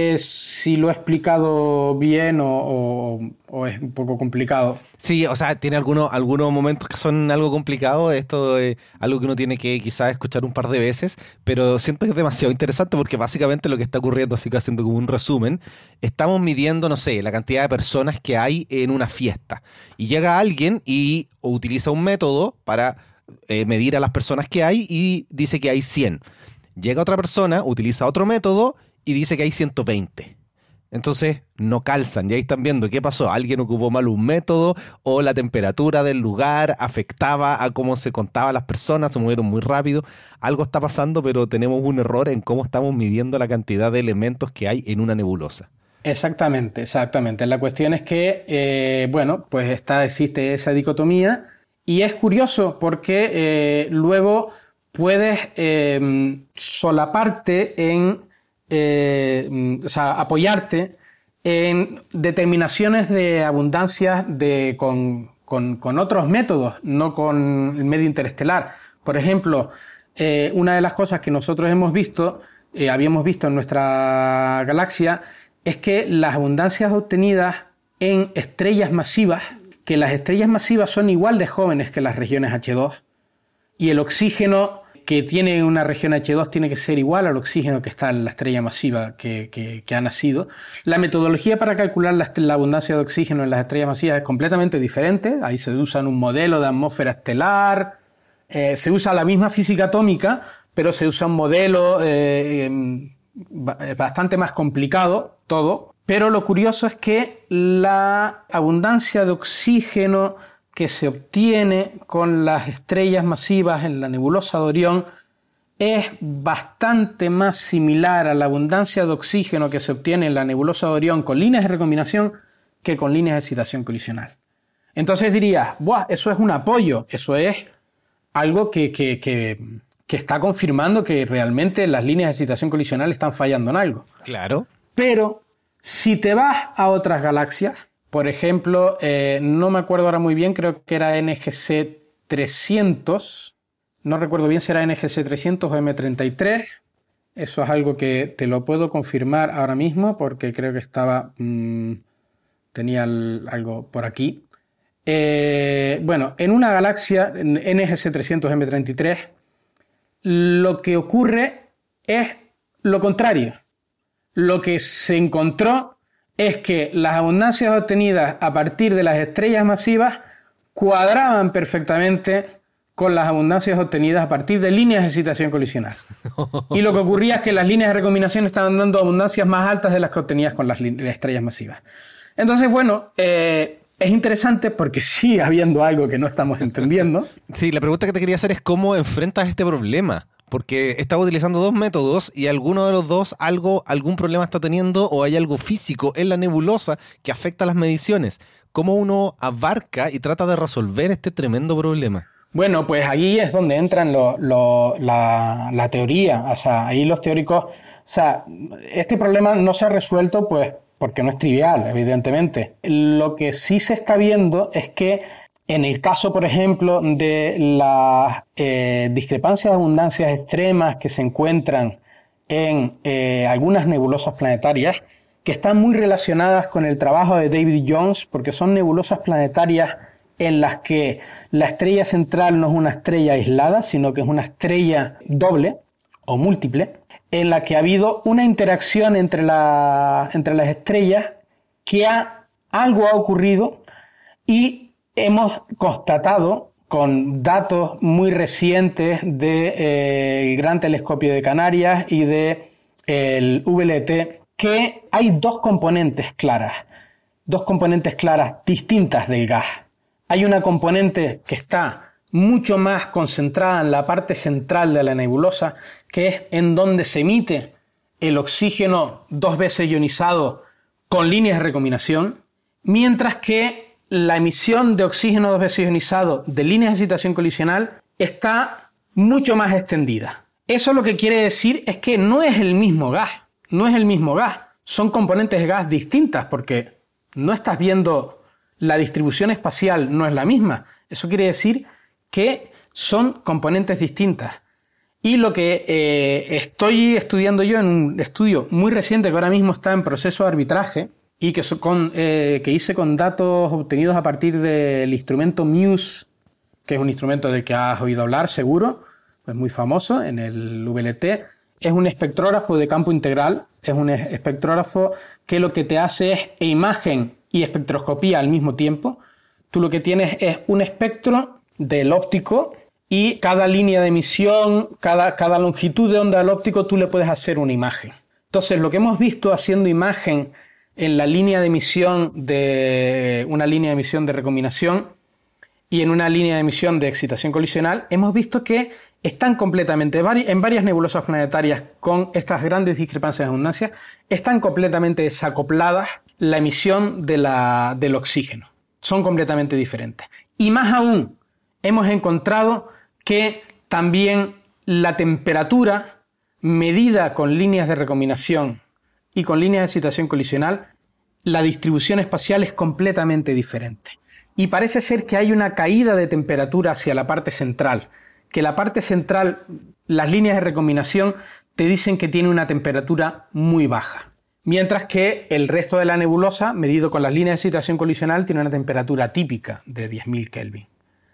si lo he explicado bien o es un poco complicado. Sí, o sea, tiene algunos momentos que son algo complicados. Esto es algo que uno tiene que quizás escuchar un par de veces, pero siento que es demasiado interesante porque básicamente lo que está ocurriendo, así que haciendo como un resumen, estamos midiendo, no sé, la cantidad de personas que hay en una fiesta. Y llega alguien y utiliza un método para medir a las personas que hay y dice que hay 100. Llega otra persona, utiliza otro método y dice que hay 120. Entonces no calzan, y ahí están viendo qué pasó. Alguien ocupó mal un método o la temperatura del lugar afectaba a cómo se contaban las personas, se movieron muy rápido. Algo está pasando, pero tenemos un error en cómo estamos midiendo la cantidad de elementos que hay en una nebulosa. Exactamente. La cuestión es que, pues existe esa dicotomía y es curioso porque luego puedes solaparte en, apoyarte en determinaciones de abundancias con otros métodos, no con el medio interestelar. Por ejemplo, una de las cosas que nosotros habíamos visto en nuestra galaxia es que las abundancias obtenidas en estrellas masivas, que las estrellas masivas son igual de jóvenes que las regiones H2, y el oxígeno que tiene una región H2 tiene que ser igual al oxígeno que está en la estrella masiva que ha nacido. La metodología para calcular la abundancia de oxígeno en las estrellas masivas es completamente diferente. Ahí se usa un modelo de atmósfera estelar, se usa la misma física atómica, pero se usa un modelo bastante más complicado todo, pero lo curioso es que la abundancia de oxígeno que se obtiene con las estrellas masivas en la nebulosa de Orión es bastante más similar a la abundancia de oxígeno que se obtiene en la nebulosa de Orión con líneas de recombinación que con líneas de excitación colisional. Entonces dirías, ¡buah! Eso es un apoyo, eso es algo que está confirmando que realmente las líneas de excitación colisional están fallando en algo. Claro. Pero si te vas a otras galaxias, por ejemplo, no me acuerdo ahora muy bien, creo que era NGC 300, no recuerdo bien si era NGC 300 o M33, eso es algo que te lo puedo confirmar ahora mismo porque creo que tenía algo por aquí. En una galaxia, en NGC 300 M33, lo que ocurre es lo contrario. Lo que se encontró es que las abundancias obtenidas a partir de las estrellas masivas cuadraban perfectamente con las abundancias obtenidas a partir de líneas de excitación colisional. Y lo que ocurría es que las líneas de recombinación estaban dando abundancias más altas de las que obtenías con las estrellas masivas. Entonces, es interesante porque sigue habiendo algo que no estamos entendiendo. Sí, la pregunta que te quería hacer es cómo enfrentas este problema. Porque estaba utilizando dos métodos y alguno de los dos algún problema está teniendo o hay algo físico en la nebulosa que afecta las mediciones. ¿Cómo uno abarca y trata de resolver este tremendo problema? Bueno, pues ahí es donde entran la teoría. O sea, ahí los teóricos... O sea, este problema no se ha resuelto pues porque no es trivial, evidentemente. Lo que sí se está viendo es que en el caso, por ejemplo, de las discrepancias de abundancias extremas que se encuentran en algunas nebulosas planetarias, que están muy relacionadas con el trabajo de David Jones, porque son nebulosas planetarias en las que la estrella central no es una estrella aislada, sino que es una estrella doble o múltiple, en la que ha habido una interacción entre las estrellas que algo ha ocurrido y hemos constatado con datos muy recientes del Gran Telescopio de Canarias y del VLT que hay dos componentes claras distintas del gas. Hay una componente que está mucho más concentrada en la parte central de la nebulosa, que es en donde se emite el oxígeno 2 veces ionizado con líneas de recombinación, mientras que la emisión de oxígeno 2 veces ionizado de líneas de excitación colisional está mucho más extendida. Eso lo que quiere decir es que no es el mismo gas, son componentes de gas distintas porque no estás viendo la distribución espacial, no es la misma. Eso quiere decir que son componentes distintas. Y lo que estoy estudiando yo en un estudio muy reciente que ahora mismo está en proceso de arbitraje y que hice con datos obtenidos a partir del instrumento MUSE, que es un instrumento del que has oído hablar seguro, es muy famoso en el VLT. Es un espectrógrafo de campo integral, es un espectrógrafo que lo que te hace es imagen y espectroscopía al mismo tiempo. Tú lo que tienes es un espectro del óptico y cada línea de emisión, cada longitud de onda del óptico tú le puedes hacer una imagen. Entonces lo que hemos visto haciendo imagen en la línea de emisión de una línea de emisión de recombinación y en una línea de emisión de excitación colisional, hemos visto que están completamente, en varias nebulosas planetarias con estas grandes discrepancias de abundancia, están completamente desacopladas la emisión del oxígeno. Son completamente diferentes. Y más aún, hemos encontrado que también la temperatura medida con líneas de recombinación y con líneas de excitación colisional, la distribución espacial es completamente diferente. Y parece ser que hay una caída de temperatura hacia la parte central, que la parte central, las líneas de recombinación te dicen que tiene una temperatura muy baja, mientras que el resto de la nebulosa, medido con las líneas de excitación colisional, tiene una temperatura típica de 10.000 Kelvin.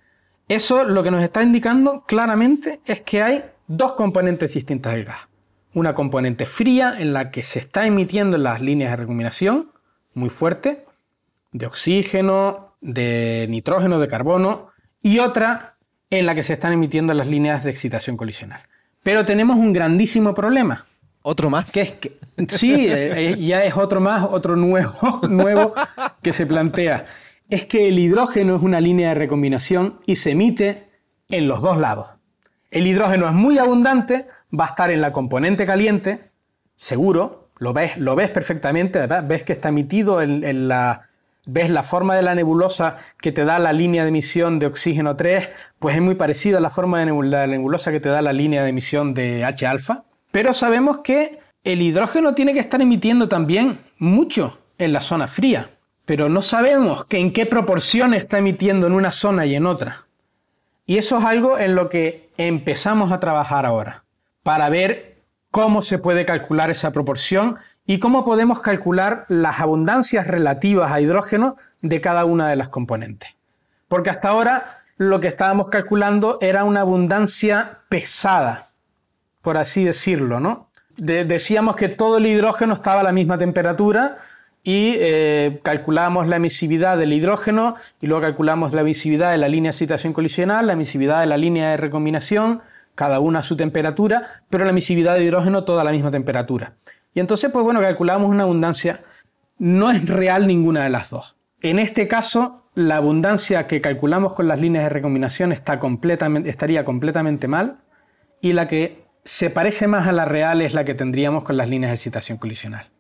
Eso lo que nos está indicando claramente es que hay dos componentes distintas del gas. Una componente fría en la que se está emitiendo las líneas de recombinación, muy fuerte, de oxígeno, de nitrógeno, de carbono, y otra en la que se están emitiendo las líneas de excitación colisional. Pero tenemos un grandísimo problema. ¿Otro más? Que es que, sí, ya es otro más, otro nuevo que se plantea. Es que el hidrógeno es una línea de recombinación y se emite en los dos lados. El hidrógeno es muy abundante, va a estar en la componente caliente, seguro, lo ves perfectamente, ves que está emitido ves la forma de la nebulosa que te da la línea de emisión de oxígeno 3, pues es muy parecida a la forma de la nebulosa que te da la línea de emisión de H-alfa. Pero sabemos que el hidrógeno tiene que estar emitiendo también mucho en la zona fría, pero no sabemos en qué proporción está emitiendo en una zona y en otra. Y eso es algo en lo que empezamos a trabajar ahora, para ver cómo se puede calcular esa proporción y cómo podemos calcular las abundancias relativas a hidrógeno de cada una de las componentes. Porque hasta ahora lo que estábamos calculando era una abundancia pesada, por así decirlo, ¿no? Decíamos que todo el hidrógeno estaba a la misma temperatura y calculábamos la emisividad del hidrógeno y luego calculamos la emisividad de la línea de excitación colisional, la emisividad de la línea de recombinación, cada una a su temperatura, pero la emisividad de hidrógeno toda a la misma temperatura. Y entonces, pues bueno, calculamos una abundancia. No es real ninguna de las dos. En este caso, la abundancia que calculamos con las líneas de recombinación estaría completamente mal, y la que se parece más a la real es la que tendríamos con las líneas de excitación colisional.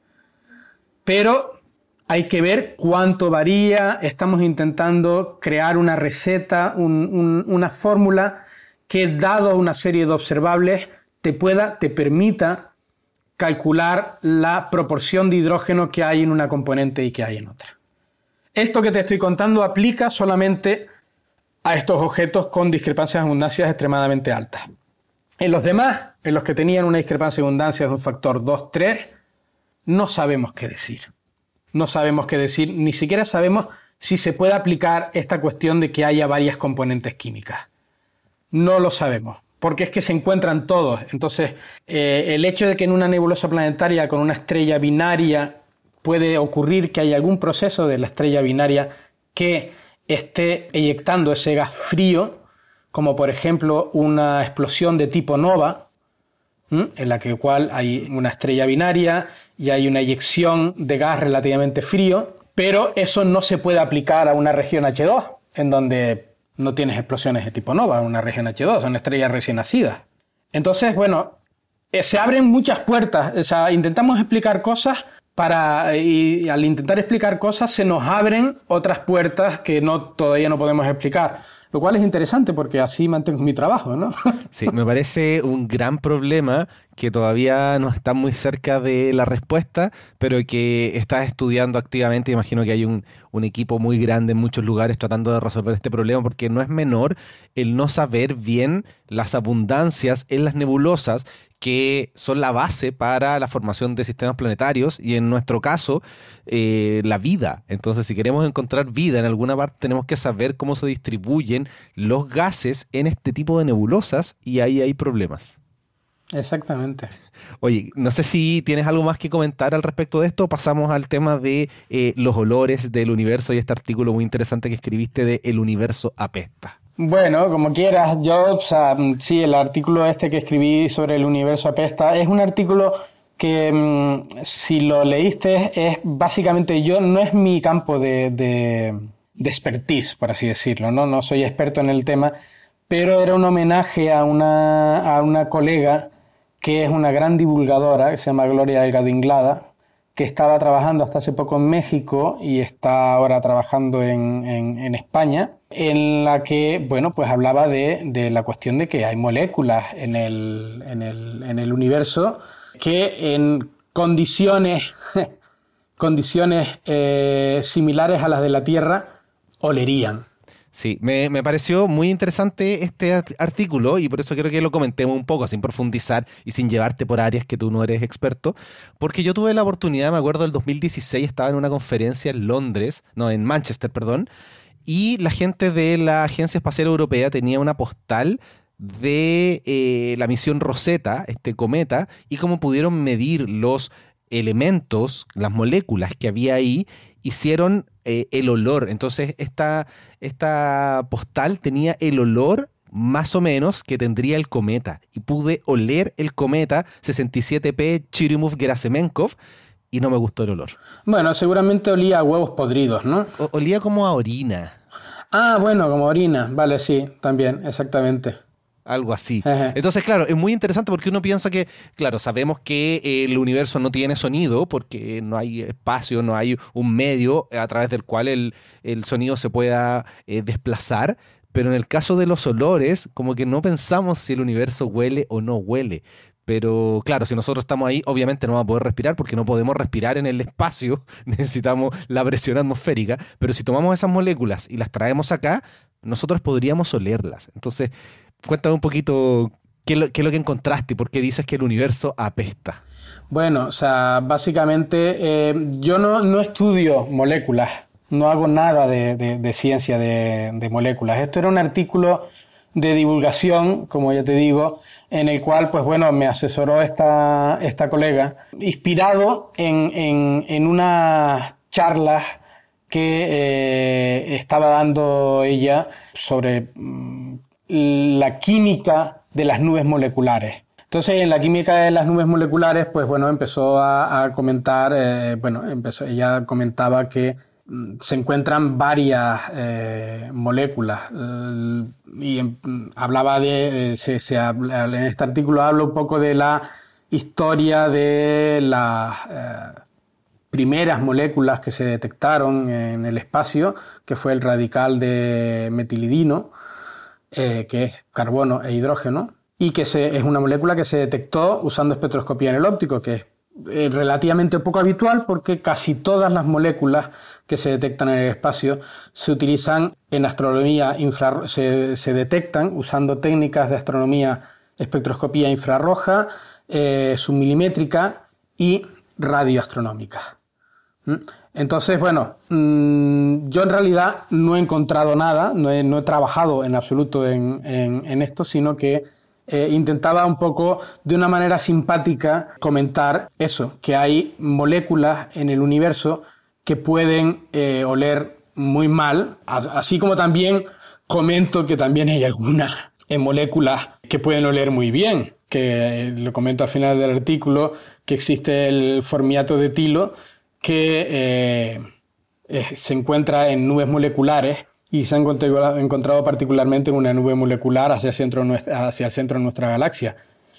Pero hay que ver cuánto varía. Estamos intentando crear una receta, una fórmula que, dado una serie de observables, te permita calcular la proporción de hidrógeno que hay en una componente y que hay en otra. Esto que te estoy contando aplica solamente a estos objetos con discrepancias de abundancias extremadamente altas. En los demás, en los que tenían una discrepancia de abundancias de un factor 2, 3, no sabemos qué decir. No sabemos qué decir, ni siquiera sabemos si se puede aplicar esta cuestión de que haya varias componentes químicas. No lo sabemos, porque es que se encuentran todos. Entonces, el hecho de que en una nebulosa planetaria con una estrella binaria puede ocurrir que haya algún proceso de la estrella binaria que esté eyectando ese gas frío, como por ejemplo una explosión de tipo nova, en la cual hay una estrella binaria y hay una eyección de gas relativamente frío, pero eso no se puede aplicar a una región H2, en donde no tienes explosiones de tipo nova, una región H2, son estrellas recién nacidas. Entonces, bueno, se abren muchas puertas. O sea, intentamos explicar cosas y al intentar explicar cosas se nos abren otras puertas que todavía no podemos explicar. Lo cual es interesante porque así mantengo mi trabajo, ¿no? Sí, me parece un gran problema que todavía no está muy cerca de la respuesta, pero que estás estudiando activamente. Imagino que hay un equipo muy grande en muchos lugares tratando de resolver este problema, porque no es menor el no saber bien las abundancias en las nebulosas que son la base para la formación de sistemas planetarios y, en nuestro caso, la vida. Entonces, si queremos encontrar vida en alguna parte, tenemos que saber cómo se distribuyen los gases en este tipo de nebulosas, y ahí hay problemas. Exactamente. Oye, no sé si tienes algo más que comentar al respecto de esto. Pasamos al tema de los olores del universo y este artículo muy interesante que escribiste de El universo apesta. Bueno, como quieras. Sí, el artículo este que escribí sobre el universo apesta es un artículo que si lo leíste es básicamente, no es mi campo de expertise, por así decirlo, ¿no? No soy experto en el tema, pero era un homenaje a una colega que es una gran divulgadora, que se llama Gloria Delgado Inglada, que estaba trabajando hasta hace poco en México y está ahora trabajando en España, en la que, bueno, pues hablaba de la cuestión de que hay moléculas en el universo que en condiciones similares a las de la Tierra olerían. Sí, me pareció muy interesante este artículo y por eso quiero que lo comentemos un poco, sin profundizar y sin llevarte por áreas que tú no eres experto, porque yo tuve la oportunidad, me acuerdo, del 2016 estaba en una conferencia en Londres, no, en Manchester, perdón, y la gente de la Agencia Espacial Europea tenía una postal de la misión Rosetta, este cometa, y cómo pudieron medir los elementos, las moléculas que había ahí, hicieron el olor. Entonces esta postal tenía el olor más o menos que tendría el cometa. Y pude oler el cometa 67P Churyumov-Gerasimenko y no me gustó el olor. Bueno, seguramente olía a huevos podridos, ¿no? Olía como a orina. Ah, bueno, como orina. Vale, sí, también, exactamente. Algo así. Entonces, claro, es muy interesante porque uno piensa que, claro, sabemos que el universo no tiene sonido porque no hay espacio, no hay un medio a través del cual el sonido se pueda desplazar, pero en el caso de los olores, como que no pensamos si el universo huele o no huele. Pero claro, si nosotros estamos ahí, obviamente no vamos a poder respirar porque no podemos respirar en el espacio, necesitamos la presión atmosférica, pero si tomamos esas moléculas y las traemos acá, nosotros podríamos olerlas. Entonces, cuéntame un poquito qué es lo que encontraste y por qué dices que el universo apesta. Bueno, o sea, básicamente yo no estudio moléculas, no hago nada de ciencia de moléculas. Esto era un artículo de divulgación, como ya te digo, en el cual, pues bueno, me asesoró esta colega, inspirado en unas charlas que estaba dando ella sobre la química de las nubes moleculares. Entonces, en la química de las nubes moleculares, pues bueno, empezó a comentar, ella comentaba que se encuentran varias moléculas y hablaba en este artículo habla un poco de la historia de las primeras moléculas que se detectaron en el espacio, que fue el radical de metilidino, que es carbono e hidrógeno, y que es una molécula que se detectó usando espectroscopía en el óptico, que es relativamente poco habitual porque casi todas las moléculas que se detectan en el espacio se utilizan en astronomía se detectan usando técnicas de astronomía, espectroscopía infrarroja, submilimétrica y radioastronómica. Entonces, bueno, yo en realidad no he encontrado nada, no he trabajado en absoluto en esto, sino que intentaba un poco de una manera simpática comentar eso, que hay moléculas en el universo que pueden oler muy mal, así como también comento que también hay algunas moléculas que pueden oler muy bien, que lo comento al final del artículo, que existe el formiato de etilo, que se encuentra en nubes moleculares y se ha encontrado particularmente en una nube molecular hacia el centro de nuestra galaxia.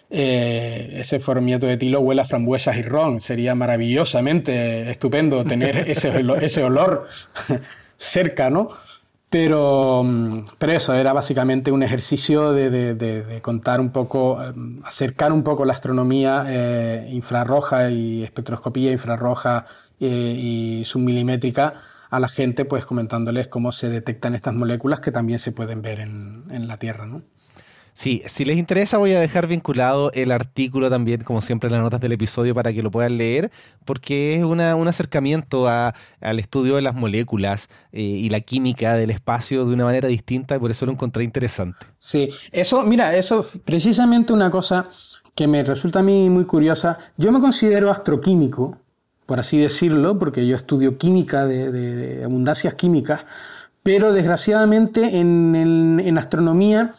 Ese formiato de etilo huele a frambuesas y ron. Sería maravillosamente estupendo tener ese olor cerca, ¿no? Pero eso era básicamente un ejercicio de contar un poco, acercar un poco la astronomía infrarroja y espectroscopía infrarroja y submilimétrica a la gente, pues comentándoles cómo se detectan estas moléculas que también se pueden ver en la Tierra, ¿no? Sí, si les interesa voy a dejar vinculado el artículo también, como siempre, en las notas del episodio para que lo puedan leer, porque es un acercamiento al estudio de las moléculas y la química del espacio de una manera distinta y por eso lo encontré interesante. Sí, eso precisamente una cosa que me resulta a mí muy curiosa. Yo me considero astroquímico, por así decirlo, porque yo estudio química de abundancias químicas, pero desgraciadamente en astronomía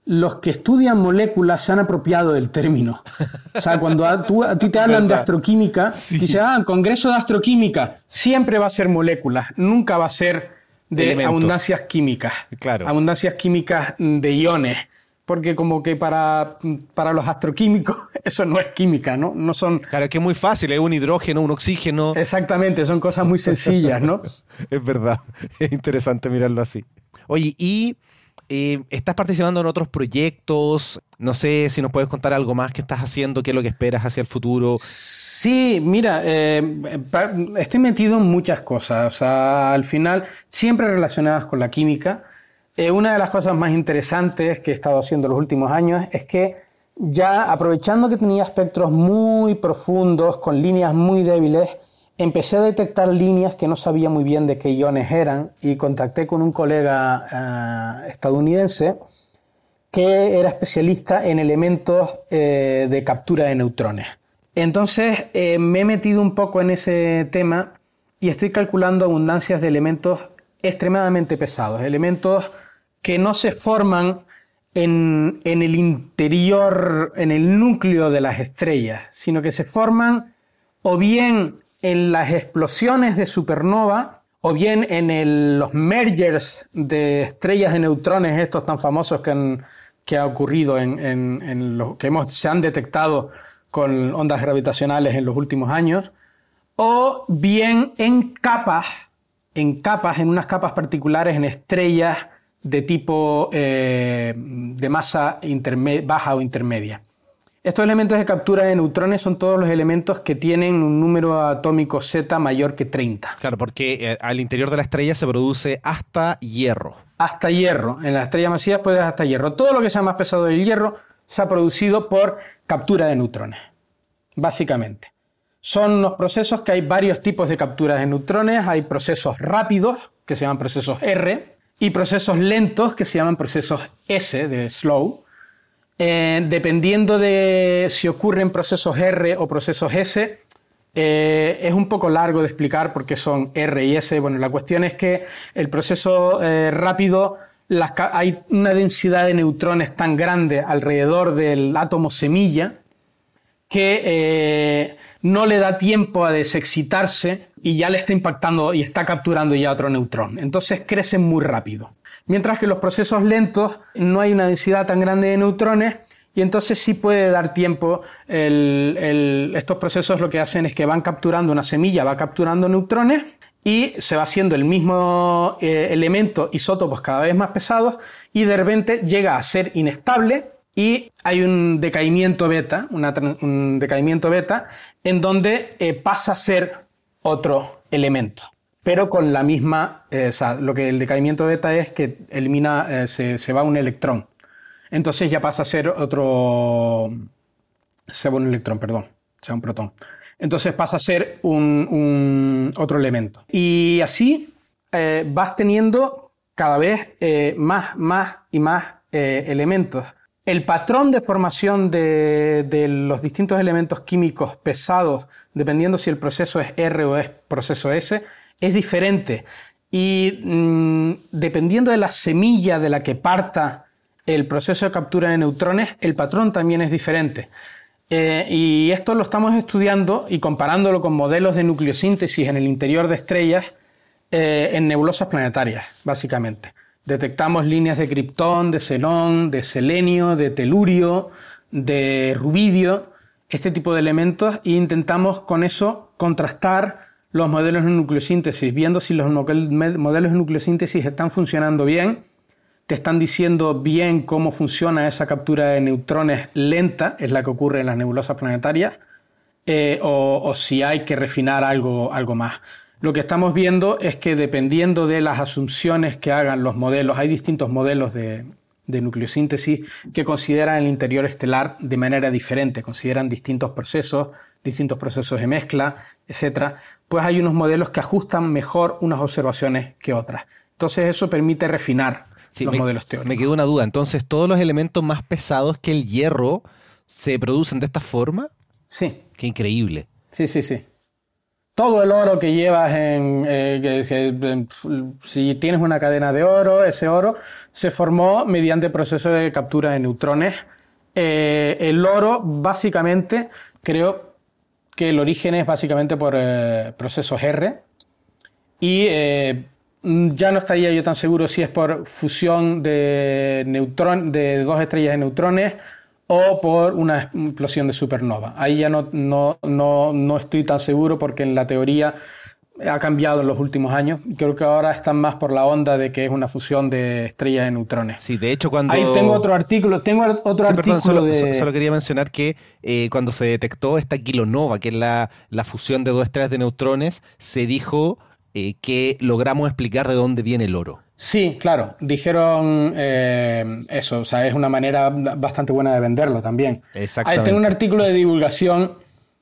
los que estudian moléculas se han apropiado del término. O sea, cuando a ti te hablan de astroquímica, dices, congreso de astroquímica, siempre va a ser moléculas, nunca va a ser de elementos. Abundancias químicas. Claro. Abundancias químicas de iones. Porque como que para los astroquímicos eso no es química, ¿no? No son... Claro, que es muy fácil, es un hidrógeno, un oxígeno. Exactamente, son cosas muy sencillas, ¿no? Es verdad, es interesante mirarlo así. Oye, y estás participando en otros proyectos, no sé si nos puedes contar algo más que estás haciendo, qué es lo que esperas hacia el futuro. Sí, mira, estoy metido en muchas cosas, o sea, al final siempre relacionadas con la química. Una de las cosas más interesantes que he estado haciendo los últimos años es que ya aprovechando que tenía espectros muy profundos, con líneas muy débiles, empecé a detectar líneas que no sabía muy bien de qué iones eran y contacté con un colega estadounidense que era especialista en elementos de captura de neutrones. Entonces me he metido un poco en ese tema y estoy calculando abundancias de elementos extremadamente pesados, elementos que no se forman en el interior, en el núcleo de las estrellas, sino que se forman o bien en las explosiones de supernova o bien en los mergers de estrellas de neutrones, estos tan famosos que ha ocurrido en los que se han detectado con ondas gravitacionales en los últimos años, o bien en unas capas particulares, en estrellas de tipo de masa baja o intermedia. Estos elementos de captura de neutrones son todos los elementos que tienen un número atómico Z mayor que 30. Claro, porque al interior de la estrella se produce hasta hierro. Hasta hierro. En las estrellas masivas puede hasta hierro. Todo lo que sea más pesado del hierro se ha producido por captura de neutrones, básicamente. Son unos procesos que hay varios tipos de capturas de neutrones. Hay procesos rápidos, que se llaman procesos R, y procesos lentos, que se llaman procesos S, de slow. Dependiendo de si ocurren procesos R o procesos S, es un poco largo de explicar porque son R y S. Bueno, la cuestión es que el proceso rápido, hay una densidad de neutrones tan grande alrededor del átomo semilla que no le da tiempo a desexcitarse y ya le está impactando y está capturando ya otro neutrón. Entonces crecen muy rápido. Mientras que los procesos lentos no hay una densidad tan grande de neutrones y entonces sí puede dar tiempo. Estos procesos lo que hacen es que van capturando una semilla, va capturando neutrones y se va haciendo el mismo elemento, isótopos cada vez más pesados, y de repente llega a ser inestable y hay un decaimiento beta, un decaimiento beta en donde pasa a ser otro elemento. Pero con la misma, lo que el decaimiento beta es que elimina, se va un electrón. Entonces ya pasa a ser otro, se va un electrón, perdón, se va un protón. Entonces pasa a ser otro elemento. Y así vas teniendo cada vez más y más elementos. El patrón de formación de los distintos elementos químicos pesados, dependiendo si el proceso es R o es proceso S, es diferente. Y dependiendo de la semilla de la que parta el proceso de captura de neutrones, el patrón también es diferente. Y esto lo estamos estudiando y comparándolo con modelos de nucleosíntesis en el interior de estrellas en nebulosas planetarias, básicamente. Detectamos líneas de criptón, de xenón, de selenio, de telurio, de rubidio, este tipo de elementos, e intentamos con eso contrastar los modelos de nucleosíntesis, viendo si los modelos de nucleosíntesis están funcionando bien, te están diciendo bien cómo funciona esa captura de neutrones lenta, es la que ocurre en las nebulosas planetarias, o si hay que refinar algo más. Lo que estamos viendo es que dependiendo de las asunciones que hagan los modelos, hay distintos modelos de nucleosíntesis que consideran el interior estelar de manera diferente, consideran distintos procesos de mezcla, etc. Pues hay unos modelos que ajustan mejor unas observaciones que otras. Entonces eso permite refinar los modelos teóricos. Me quedó una duda. Entonces, ¿todos los elementos más pesados que el hierro se producen de esta forma? Sí. Qué increíble. Sí. todo el oro que llevas si tienes una cadena de oro, ese oro se formó mediante proceso de captura de neutrones. El oro, básicamente, creo que el origen es básicamente por procesos R. Y ya no estaría yo tan seguro si es por fusión de dos estrellas de neutrones o por una explosión de supernova. Ahí ya no estoy tan seguro, porque en la teoría ha cambiado en los últimos años. Creo que ahora están más por la onda de que es una fusión de estrellas de neutrones. Sí, de hecho cuando... Ahí tengo otro artículo. Solo quería mencionar que cuando se detectó esta kilonova, que es la fusión de dos estrellas de neutrones, se dijo que logramos explicar de dónde viene el oro. Sí, claro, dijeron eso, o sea, es una manera bastante buena de venderlo también. Exactamente. Ahí tengo un artículo de divulgación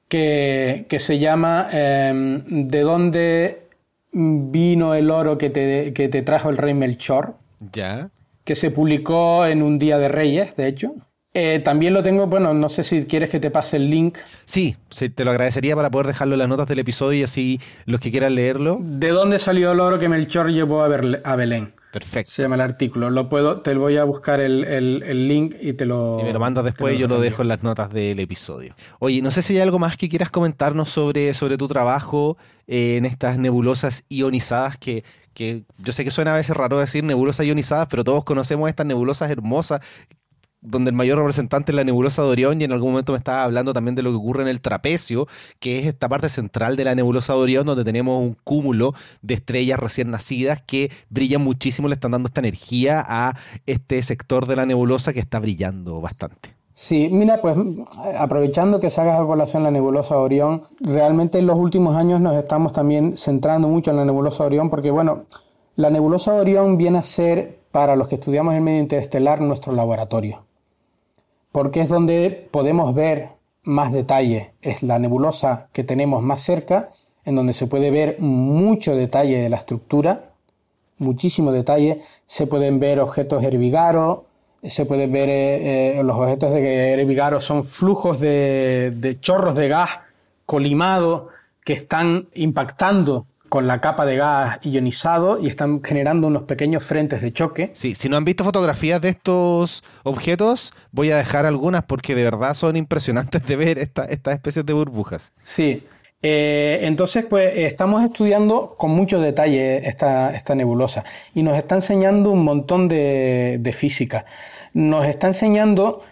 que se llama ¿De dónde vino el oro que te trajo el rey Melchor? Ya. Que se publicó en un Día de Reyes, de hecho. También lo tengo, bueno, no sé si quieres que te pase el link. Sí, te lo agradecería para poder dejarlo en las notas del episodio y así los que quieran leerlo. ¿De dónde salió el oro que Melchor llevó a Belén? Perfecto. Se llama el artículo. Te voy a buscar el link y te lo... Y me lo mandas después y yo lo dejo en las notas del episodio. Oye, no sé si hay algo más que quieras comentarnos sobre tu trabajo en estas nebulosas ionizadas que yo sé que suena a veces raro decir nebulosas ionizadas, pero todos conocemos estas nebulosas hermosas, donde el mayor representante es la nebulosa de Orión, y en algún momento me estaba hablando también de lo que ocurre en el trapecio, que es esta parte central de la nebulosa de Orión, donde tenemos un cúmulo de estrellas recién nacidas que brillan muchísimo, le están dando esta energía a este sector de la nebulosa que está brillando bastante. Sí, mira, pues aprovechando que sacas a colación la nebulosa de Orión, realmente en los últimos años nos estamos también centrando mucho en la nebulosa de Orión, porque bueno, la nebulosa de Orión viene a ser, para los que estudiamos el medio interestelar, nuestro laboratorio, porque es donde podemos ver más detalle. Es la nebulosa que tenemos más cerca, en donde se puede ver mucho detalle de la estructura, muchísimo detalle. Se pueden ver objetos Herbigaro, se pueden ver los objetos de Herbigaro son flujos de chorros de gas colimado que están impactando con la capa de gas ionizado y están generando unos pequeños frentes de choque. Sí, si no han visto fotografías de estos objetos, voy a dejar algunas porque de verdad son impresionantes de ver estas especies de burbujas. Sí, entonces pues estamos estudiando con mucho detalle esta nebulosa y nos está enseñando un montón de física. Nos está enseñando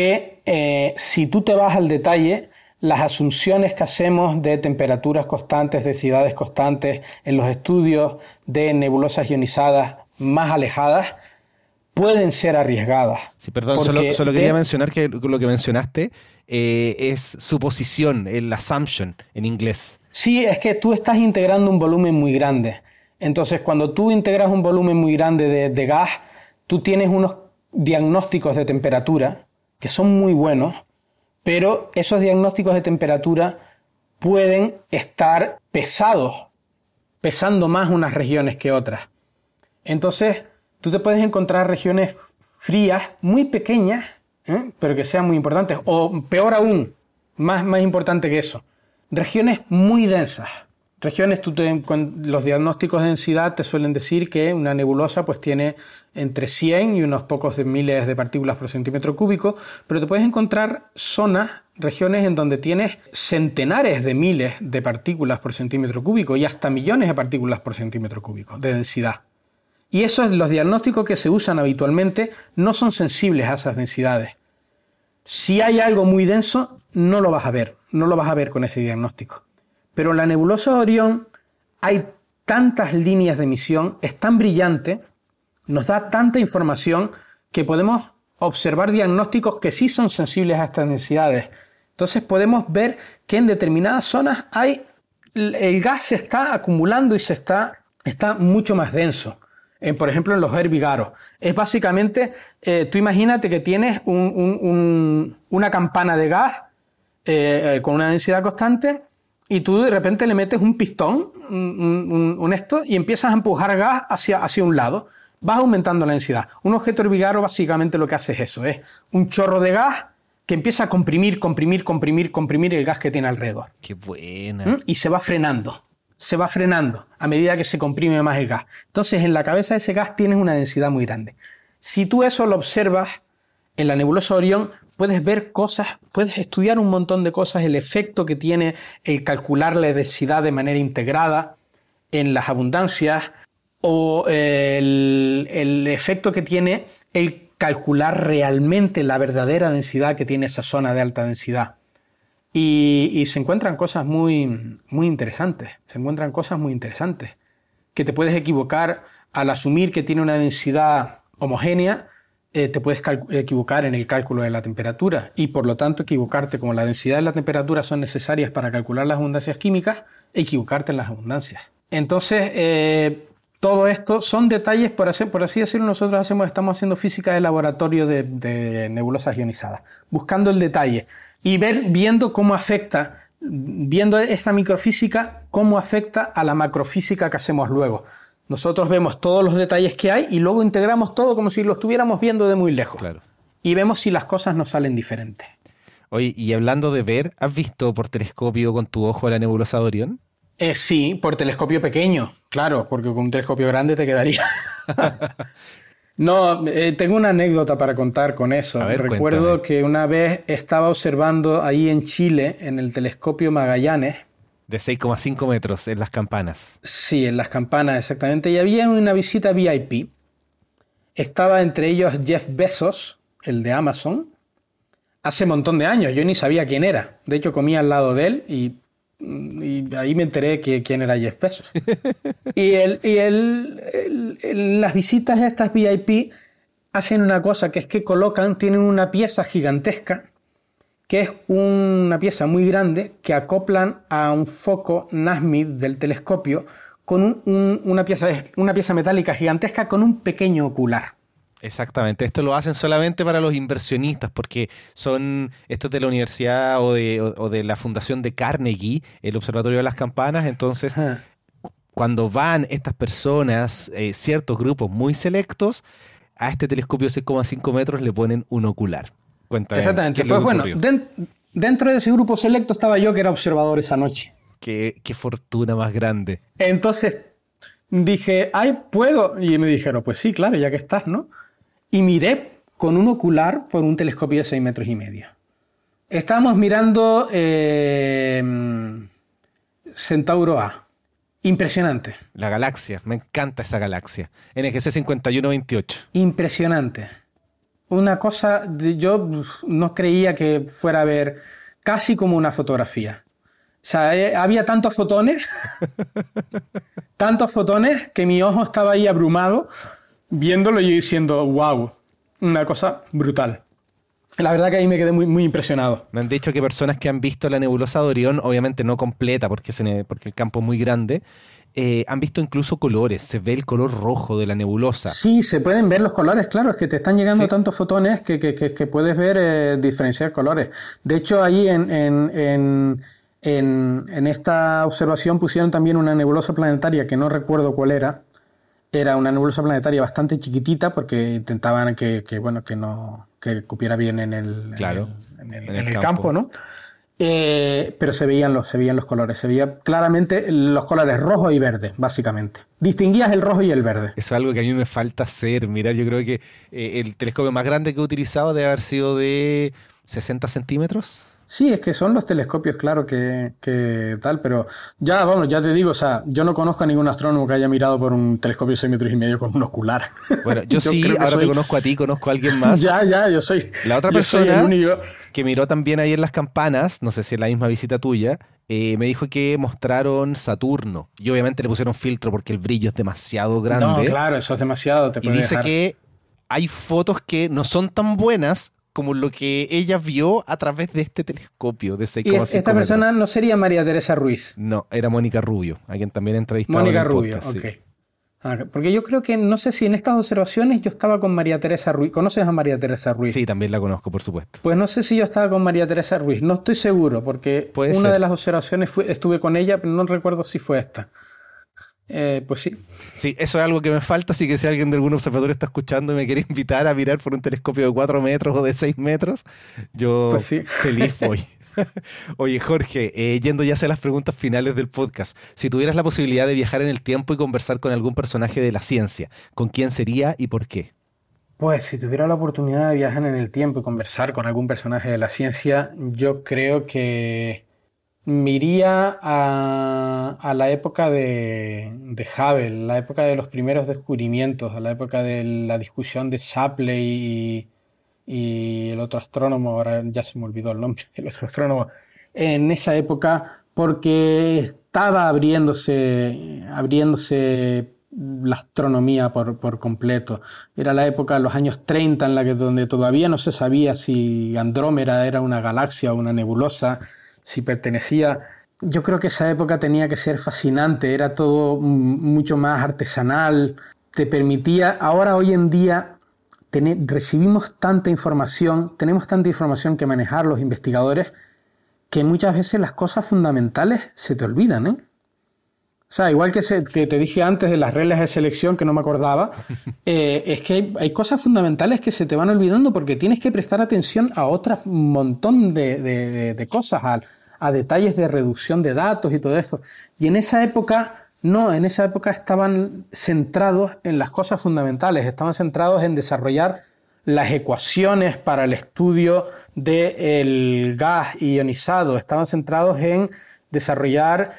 que si tú te vas al detalle, las asunciones que hacemos de temperaturas constantes, de densidades constantes en los estudios de nebulosas ionizadas más alejadas pueden ser arriesgadas. Sí, perdón, solo quería mencionar que lo que mencionaste es suposición, el assumption en inglés. Sí, es que tú estás integrando un volumen muy grande. Entonces, cuando tú integras un volumen muy grande de gas, tú tienes unos diagnósticos de temperatura que son muy buenos, pero esos diagnósticos de temperatura pueden estar pesando más unas regiones que otras. Entonces, tú te puedes encontrar regiones frías, muy pequeñas, pero que sean muy importantes, o peor aún, más importante que eso, regiones muy densas. Regiones, con los diagnósticos de densidad te suelen decir que una nebulosa pues tiene entre 100 y unos pocos de miles de partículas por centímetro cúbico, pero te puedes encontrar regiones en donde tienes centenares de miles de partículas por centímetro cúbico y hasta millones de partículas por centímetro cúbico de densidad. Y los diagnósticos que se usan habitualmente no son sensibles a esas densidades. Si hay algo muy denso, no lo vas a ver con ese diagnóstico. Pero en la nebulosa de Orión hay tantas líneas de emisión, es tan brillante, nos da tanta información que podemos observar diagnósticos que sí son sensibles a estas densidades. Entonces podemos ver que en determinadas zonas el gas se está acumulando y está mucho más denso. Por ejemplo, en los Herbigaro. Es básicamente, tú imagínate que tienes una campana de gas con una densidad constante y tú de repente le metes un pistón, y empiezas a empujar gas hacia un lado. Vas aumentando la densidad. Un objeto Herbigaro básicamente lo que hace es eso, es un chorro de gas que empieza a comprimir el gas que tiene alrededor. Qué buena. Y se va frenando a medida que se comprime más el gas. Entonces, en la cabeza de ese gas tienes una densidad muy grande. Si tú eso lo observas en la nebulosa de Orión, puedes ver cosas, puedes estudiar un montón de cosas, el efecto que tiene el calcular la densidad de manera integrada en las abundancias, o el efecto que tiene el calcular realmente la verdadera densidad que tiene esa zona de alta densidad. Y se encuentran cosas muy interesantes. Que te puedes equivocar al asumir que tiene una densidad homogénea, te puedes equivocar en el cálculo de la temperatura y por lo tanto equivocarte, como la densidad y la temperatura son necesarias para calcular las abundancias químicas, equivocarte en las abundancias. Entonces, todo esto son detalles, por así decirlo, nosotros estamos haciendo física de laboratorio de nebulosas ionizadas, buscando el detalle y viendo cómo afecta, viendo esta microfísica, cómo afecta a la macrofísica que hacemos luego. Nosotros vemos todos los detalles que hay y luego integramos todo como si lo estuviéramos viendo de muy lejos. Claro. Y vemos si las cosas nos salen diferentes. Oye, y hablando de ver, ¿has visto por telescopio con tu ojo la nebulosa de Orión? Sí, por telescopio pequeño, claro, porque con un telescopio grande te quedaría. No, tengo una anécdota para contar con eso. A ver, recuerdo cuéntame. que una vez estaba observando ahí en Chile, en el telescopio Magallanes. De 6,5 metros en las campanas. Sí, en las campanas, exactamente. Y había una visita VIP. Estaba entre ellos Jeff Bezos, el de Amazon, hace un montón de años. Yo ni sabía quién era. De hecho, comía al lado de él y ahí me enteré quién era Jeff Bezos. Las visitas a estas VIP hacen una cosa, que es que tienen una pieza gigantesca, que es una pieza muy grande, que acoplan a un foco Nasmyth del telescopio con una pieza metálica gigantesca con un pequeño ocular. Exactamente, esto lo hacen solamente para los inversionistas, porque esto es de la universidad o de la fundación de Carnegie, el Observatorio de las Campanas. Entonces, cuando van estas personas, ciertos grupos muy selectos, a este telescopio de 6,5 metros le ponen un ocular. Cuéntame. Exactamente. Pues bueno, dentro de ese grupo selecto estaba yo, que era observador esa noche. Qué fortuna más grande. Entonces dije, ay, ¿puedo? Y me dijeron, pues sí, claro, ya que estás, ¿no? Y miré con un ocular por un telescopio de 6,5 metros. Estábamos mirando Centauro A. Impresionante. La galaxia, me encanta esa galaxia. NGC 5128. Impresionante. Una cosa, yo no creía que fuera a ver, casi como una fotografía. O sea, había tantos fotones que mi ojo estaba ahí abrumado viéndolo y diciendo, wow, una cosa brutal. La verdad que ahí me quedé muy, muy impresionado. Me han dicho que personas que han visto la nebulosa de Orión, obviamente no completa porque el campo es muy grande, han visto incluso colores. Se ve el color rojo de la nebulosa. Sí, se pueden ver los colores, claro, es que te están llegando tantos fotones que puedes ver diferenciar colores. De hecho, ahí en esta observación pusieron también una nebulosa planetaria que no recuerdo cuál era. Era una nebulosa planetaria bastante chiquitita porque intentaban que cupiera bien en el campo, ¿no? Pero se veían los colores, se veía claramente los colores rojo y verde, básicamente. Distinguías el rojo y el verde. Eso es algo que a mí me falta hacer. Mirar, yo creo que el telescopio más grande que he utilizado debe haber sido de 60 centímetros. Sí, es que son los telescopios, claro, que tal, pero ya te digo, o sea, yo no conozco a ningún astrónomo que haya mirado por un telescopio de 6,5 metros con un ocular. Bueno, yo sí, ahora te conozco a ti, conozco a alguien más. Yo soy. La otra persona que miró también ahí en las campanas, no sé si es la misma visita tuya, me dijo que mostraron Saturno. Y obviamente le pusieron filtro porque el brillo es demasiado grande. No, claro, eso es demasiado. Y dice que hay fotos que no son tan buenas como lo que ella vio a través de este telescopio de 6,5 metros. ¿Y esta persona no sería María Teresa Ruiz? No, era Mónica Rubio, a quien también he entrevistado Mónica en el Rubio, podcast. ok. Sí. Porque yo creo que, no sé si en estas observaciones yo estaba con María Teresa Ruiz. ¿Conoces a María Teresa Ruiz? Sí, también la conozco, por supuesto. Pues no sé si yo estaba con María Teresa Ruiz. No estoy seguro, porque Puede una ser. de las observaciones estuve con ella, pero no recuerdo si fue esta. Pues sí. Sí, eso es algo que me falta, así que si alguien de algún observatorio está escuchando y me quiere invitar a mirar por un telescopio de 4 metros o de 6 metros, yo Pues sí. feliz voy. Oye, Jorge, yendo ya hacia las preguntas finales del podcast, si tuvieras la posibilidad de viajar en el tiempo y conversar con algún personaje de la ciencia, ¿con quién sería y por qué? Pues si tuviera la oportunidad de viajar en el tiempo y conversar con algún personaje de la ciencia, yo creo que me iría a la época de Hubble, la época de los primeros descubrimientos, a la época de la discusión de Shapley y el otro astrónomo, ahora ya se me olvidó el nombre del otro astrónomo, en esa época porque estaba abriéndose la astronomía por completo. Era la época de los años 30 en la que donde todavía no se sabía si Andrómeda era una galaxia o una nebulosa, si pertenecía. Yo creo que esa época tenía que ser fascinante, era todo mucho más artesanal, te permitía, ahora hoy en día recibimos tanta información, tenemos tanta información que manejar los investigadores, que muchas veces las cosas fundamentales se te olvidan, ¿eh? O sea, igual que te dije antes de las reglas de selección que no me acordaba, es que hay cosas fundamentales que se te van olvidando porque tienes que prestar atención a otro montón de cosas, a detalles de reducción de datos y todo esto. Y en esa época, no, en esa época estaban centrados en las cosas fundamentales, estaban centrados en desarrollar las ecuaciones para el estudio del gas ionizado, estaban centrados en desarrollar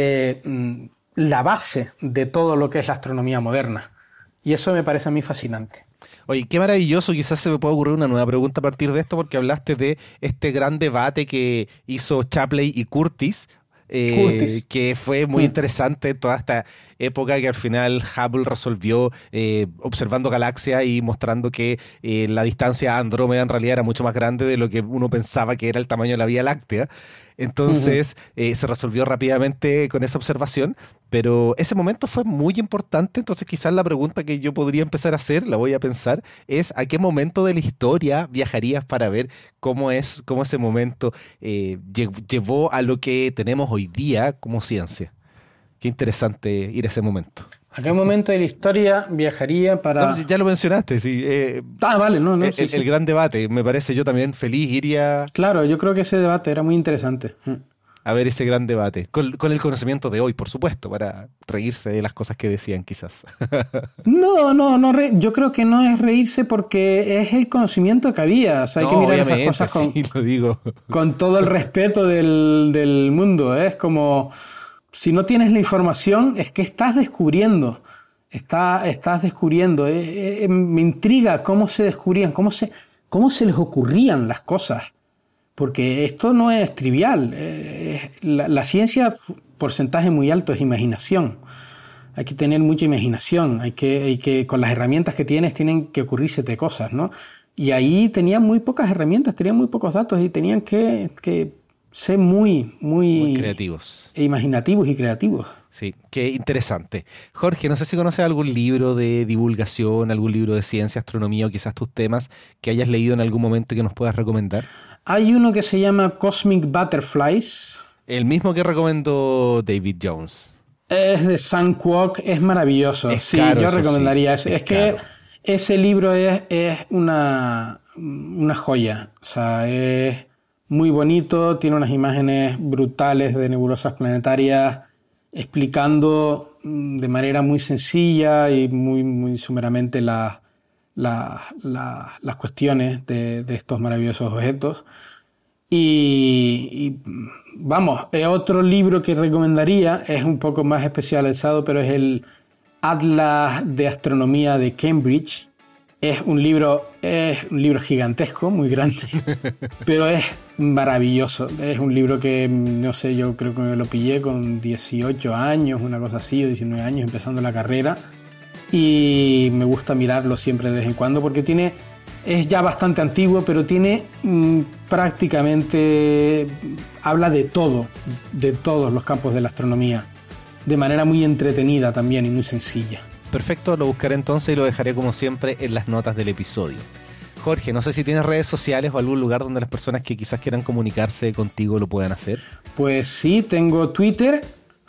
la base de todo lo que es la astronomía moderna. Y eso me parece a mí fascinante. Oye, qué maravilloso, quizás se me pueda ocurrir una nueva pregunta a partir de esto, porque hablaste de este gran debate que hizo Shapley y Curtis, que fue muy interesante toda esta época que al final Hubble resolvió observando galaxias y mostrando que la distancia a Andrómeda en realidad era mucho más grande de lo que uno pensaba que era el tamaño de la Vía Láctea. Entonces se resolvió rápidamente con esa observación, pero ese momento fue muy importante. Entonces quizás la pregunta que yo podría empezar a hacer, la voy a pensar, es ¿a qué momento de la historia viajarías para ver cómo ese momento llevó a lo que tenemos hoy día como ciencia? Qué interesante ir a ese momento. ¿A qué momento de la historia viajaría para...? No, ya lo mencionaste, sí. Vale, no, sí. El gran debate, me parece, yo también feliz iría... Claro, yo creo que ese debate era muy interesante. A ver ese gran debate, con el conocimiento de hoy, por supuesto, para reírse de las cosas que decían quizás. No, yo creo que no es reírse porque es el conocimiento que había. O sea, hay que mirar estas cosas con todo el respeto del mundo. Es como... Si no tienes la información, es que estás descubriendo. Estás descubriendo. Me intriga cómo se descubrían, cómo se les ocurrían las cosas. Porque esto no es trivial. La ciencia, porcentaje muy alto, es imaginación. Hay que tener mucha imaginación. Hay que con las herramientas que tienes, tienen que ocurrírsete cosas, ¿no? Y ahí tenían muy pocas herramientas, tenían muy pocos datos y tenían que ser muy creativos, imaginativos y creativos. Sí, qué interesante. Jorge, no sé si conoces algún libro de divulgación, algún libro de ciencia, astronomía o quizás tus temas que hayas leído en algún momento y que nos puedas recomendar. Hay uno que se llama Cosmic Butterflies. El mismo que recomendó David Jones. Es de Sam Kwok, es maravilloso. Sí, yo recomendaría ese. Es que ese libro es una joya. O sea, es muy bonito, tiene unas imágenes brutales de nebulosas planetarias, explicando de manera muy sencilla y muy sumeramente las cuestiones de estos maravillosos objetos. Y vamos, otro libro que recomendaría es un poco más especializado, pero es el Atlas de Astronomía de Cambridge. Es un libro gigantesco, muy grande, pero es maravilloso. Es un libro que, no sé, yo creo que me lo pillé con 18 años, una cosa así, o 19 años, empezando la carrera. Y me gusta mirarlo siempre de vez en cuando porque es ya bastante antiguo, pero tiene prácticamente, habla de todo, de todos los campos de la astronomía, de manera muy entretenida también y muy sencilla. Perfecto, lo buscaré entonces y lo dejaré como siempre en las notas del episodio. Jorge, no sé si tienes redes sociales o algún lugar donde las personas que quizás quieran comunicarse contigo lo puedan hacer. Pues sí, tengo Twitter,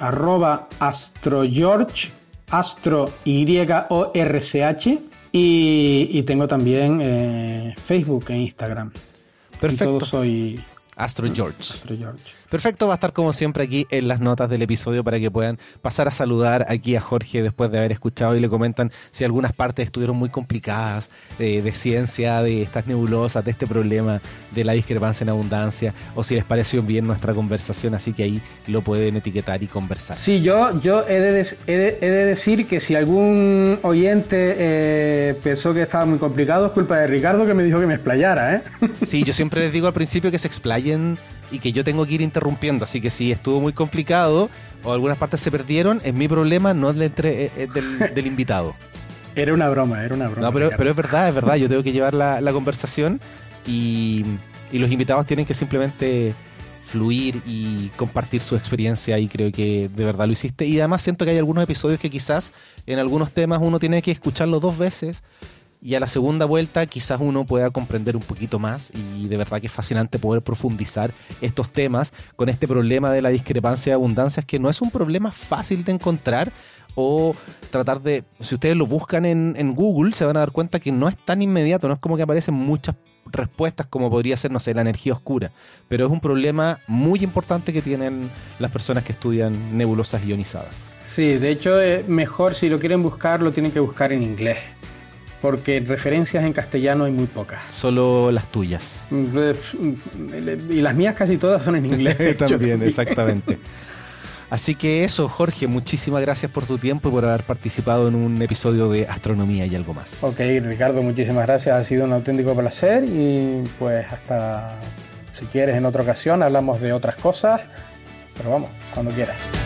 @astrogeorge, Astro YORCH, y tengo también Facebook e Instagram. Perfecto. Y todo soy Astro George. Astro George. Perfecto, va a estar como siempre aquí en las notas del episodio para que puedan pasar a saludar aquí a Jorge después de haber escuchado y le comentan si algunas partes estuvieron muy complicadas de ciencia, de estas nebulosas, de este problema de la discrepancia en abundancia, o si les pareció bien nuestra conversación, así que ahí lo pueden etiquetar y conversar. Sí, yo he de decir que si algún oyente pensó que estaba muy complicado, es culpa de Ricardo, que me dijo que me explayara, ¿eh? Sí, yo siempre les digo al principio que se explayen y que yo tengo que ir interrumpiendo, así que si estuvo muy complicado o algunas partes se perdieron, es mi problema, no del invitado. Era una broma. No, pero es verdad, yo tengo que llevar la conversación y los invitados tienen que simplemente fluir y compartir su experiencia, y creo que de verdad lo hiciste. Y además siento que hay algunos episodios que quizás en algunos temas uno tiene que escucharlo 2 veces, y a la segunda vuelta quizás uno pueda comprender un poquito más, y de verdad que es fascinante poder profundizar estos temas con este problema de la discrepancia de abundancias, que no es un problema fácil de encontrar, o tratar de, si ustedes lo buscan en Google se van a dar cuenta que no es tan inmediato, no es como que aparecen muchas respuestas como podría ser, no sé, la energía oscura, pero es un problema muy importante que tienen las personas que estudian nebulosas ionizadas. Sí, de hecho, mejor si lo quieren buscar, lo tienen que buscar en inglés, porque referencias en castellano hay muy pocas. Solo las tuyas. Y las mías casi todas son en inglés. También, exactamente. Así que eso, Jorge, muchísimas gracias por tu tiempo y por haber participado en un episodio de Astronomía y algo más. Ok, Ricardo, muchísimas gracias. Ha sido un auténtico placer, y pues hasta, si quieres, en otra ocasión hablamos de otras cosas, pero vamos, cuando quieras.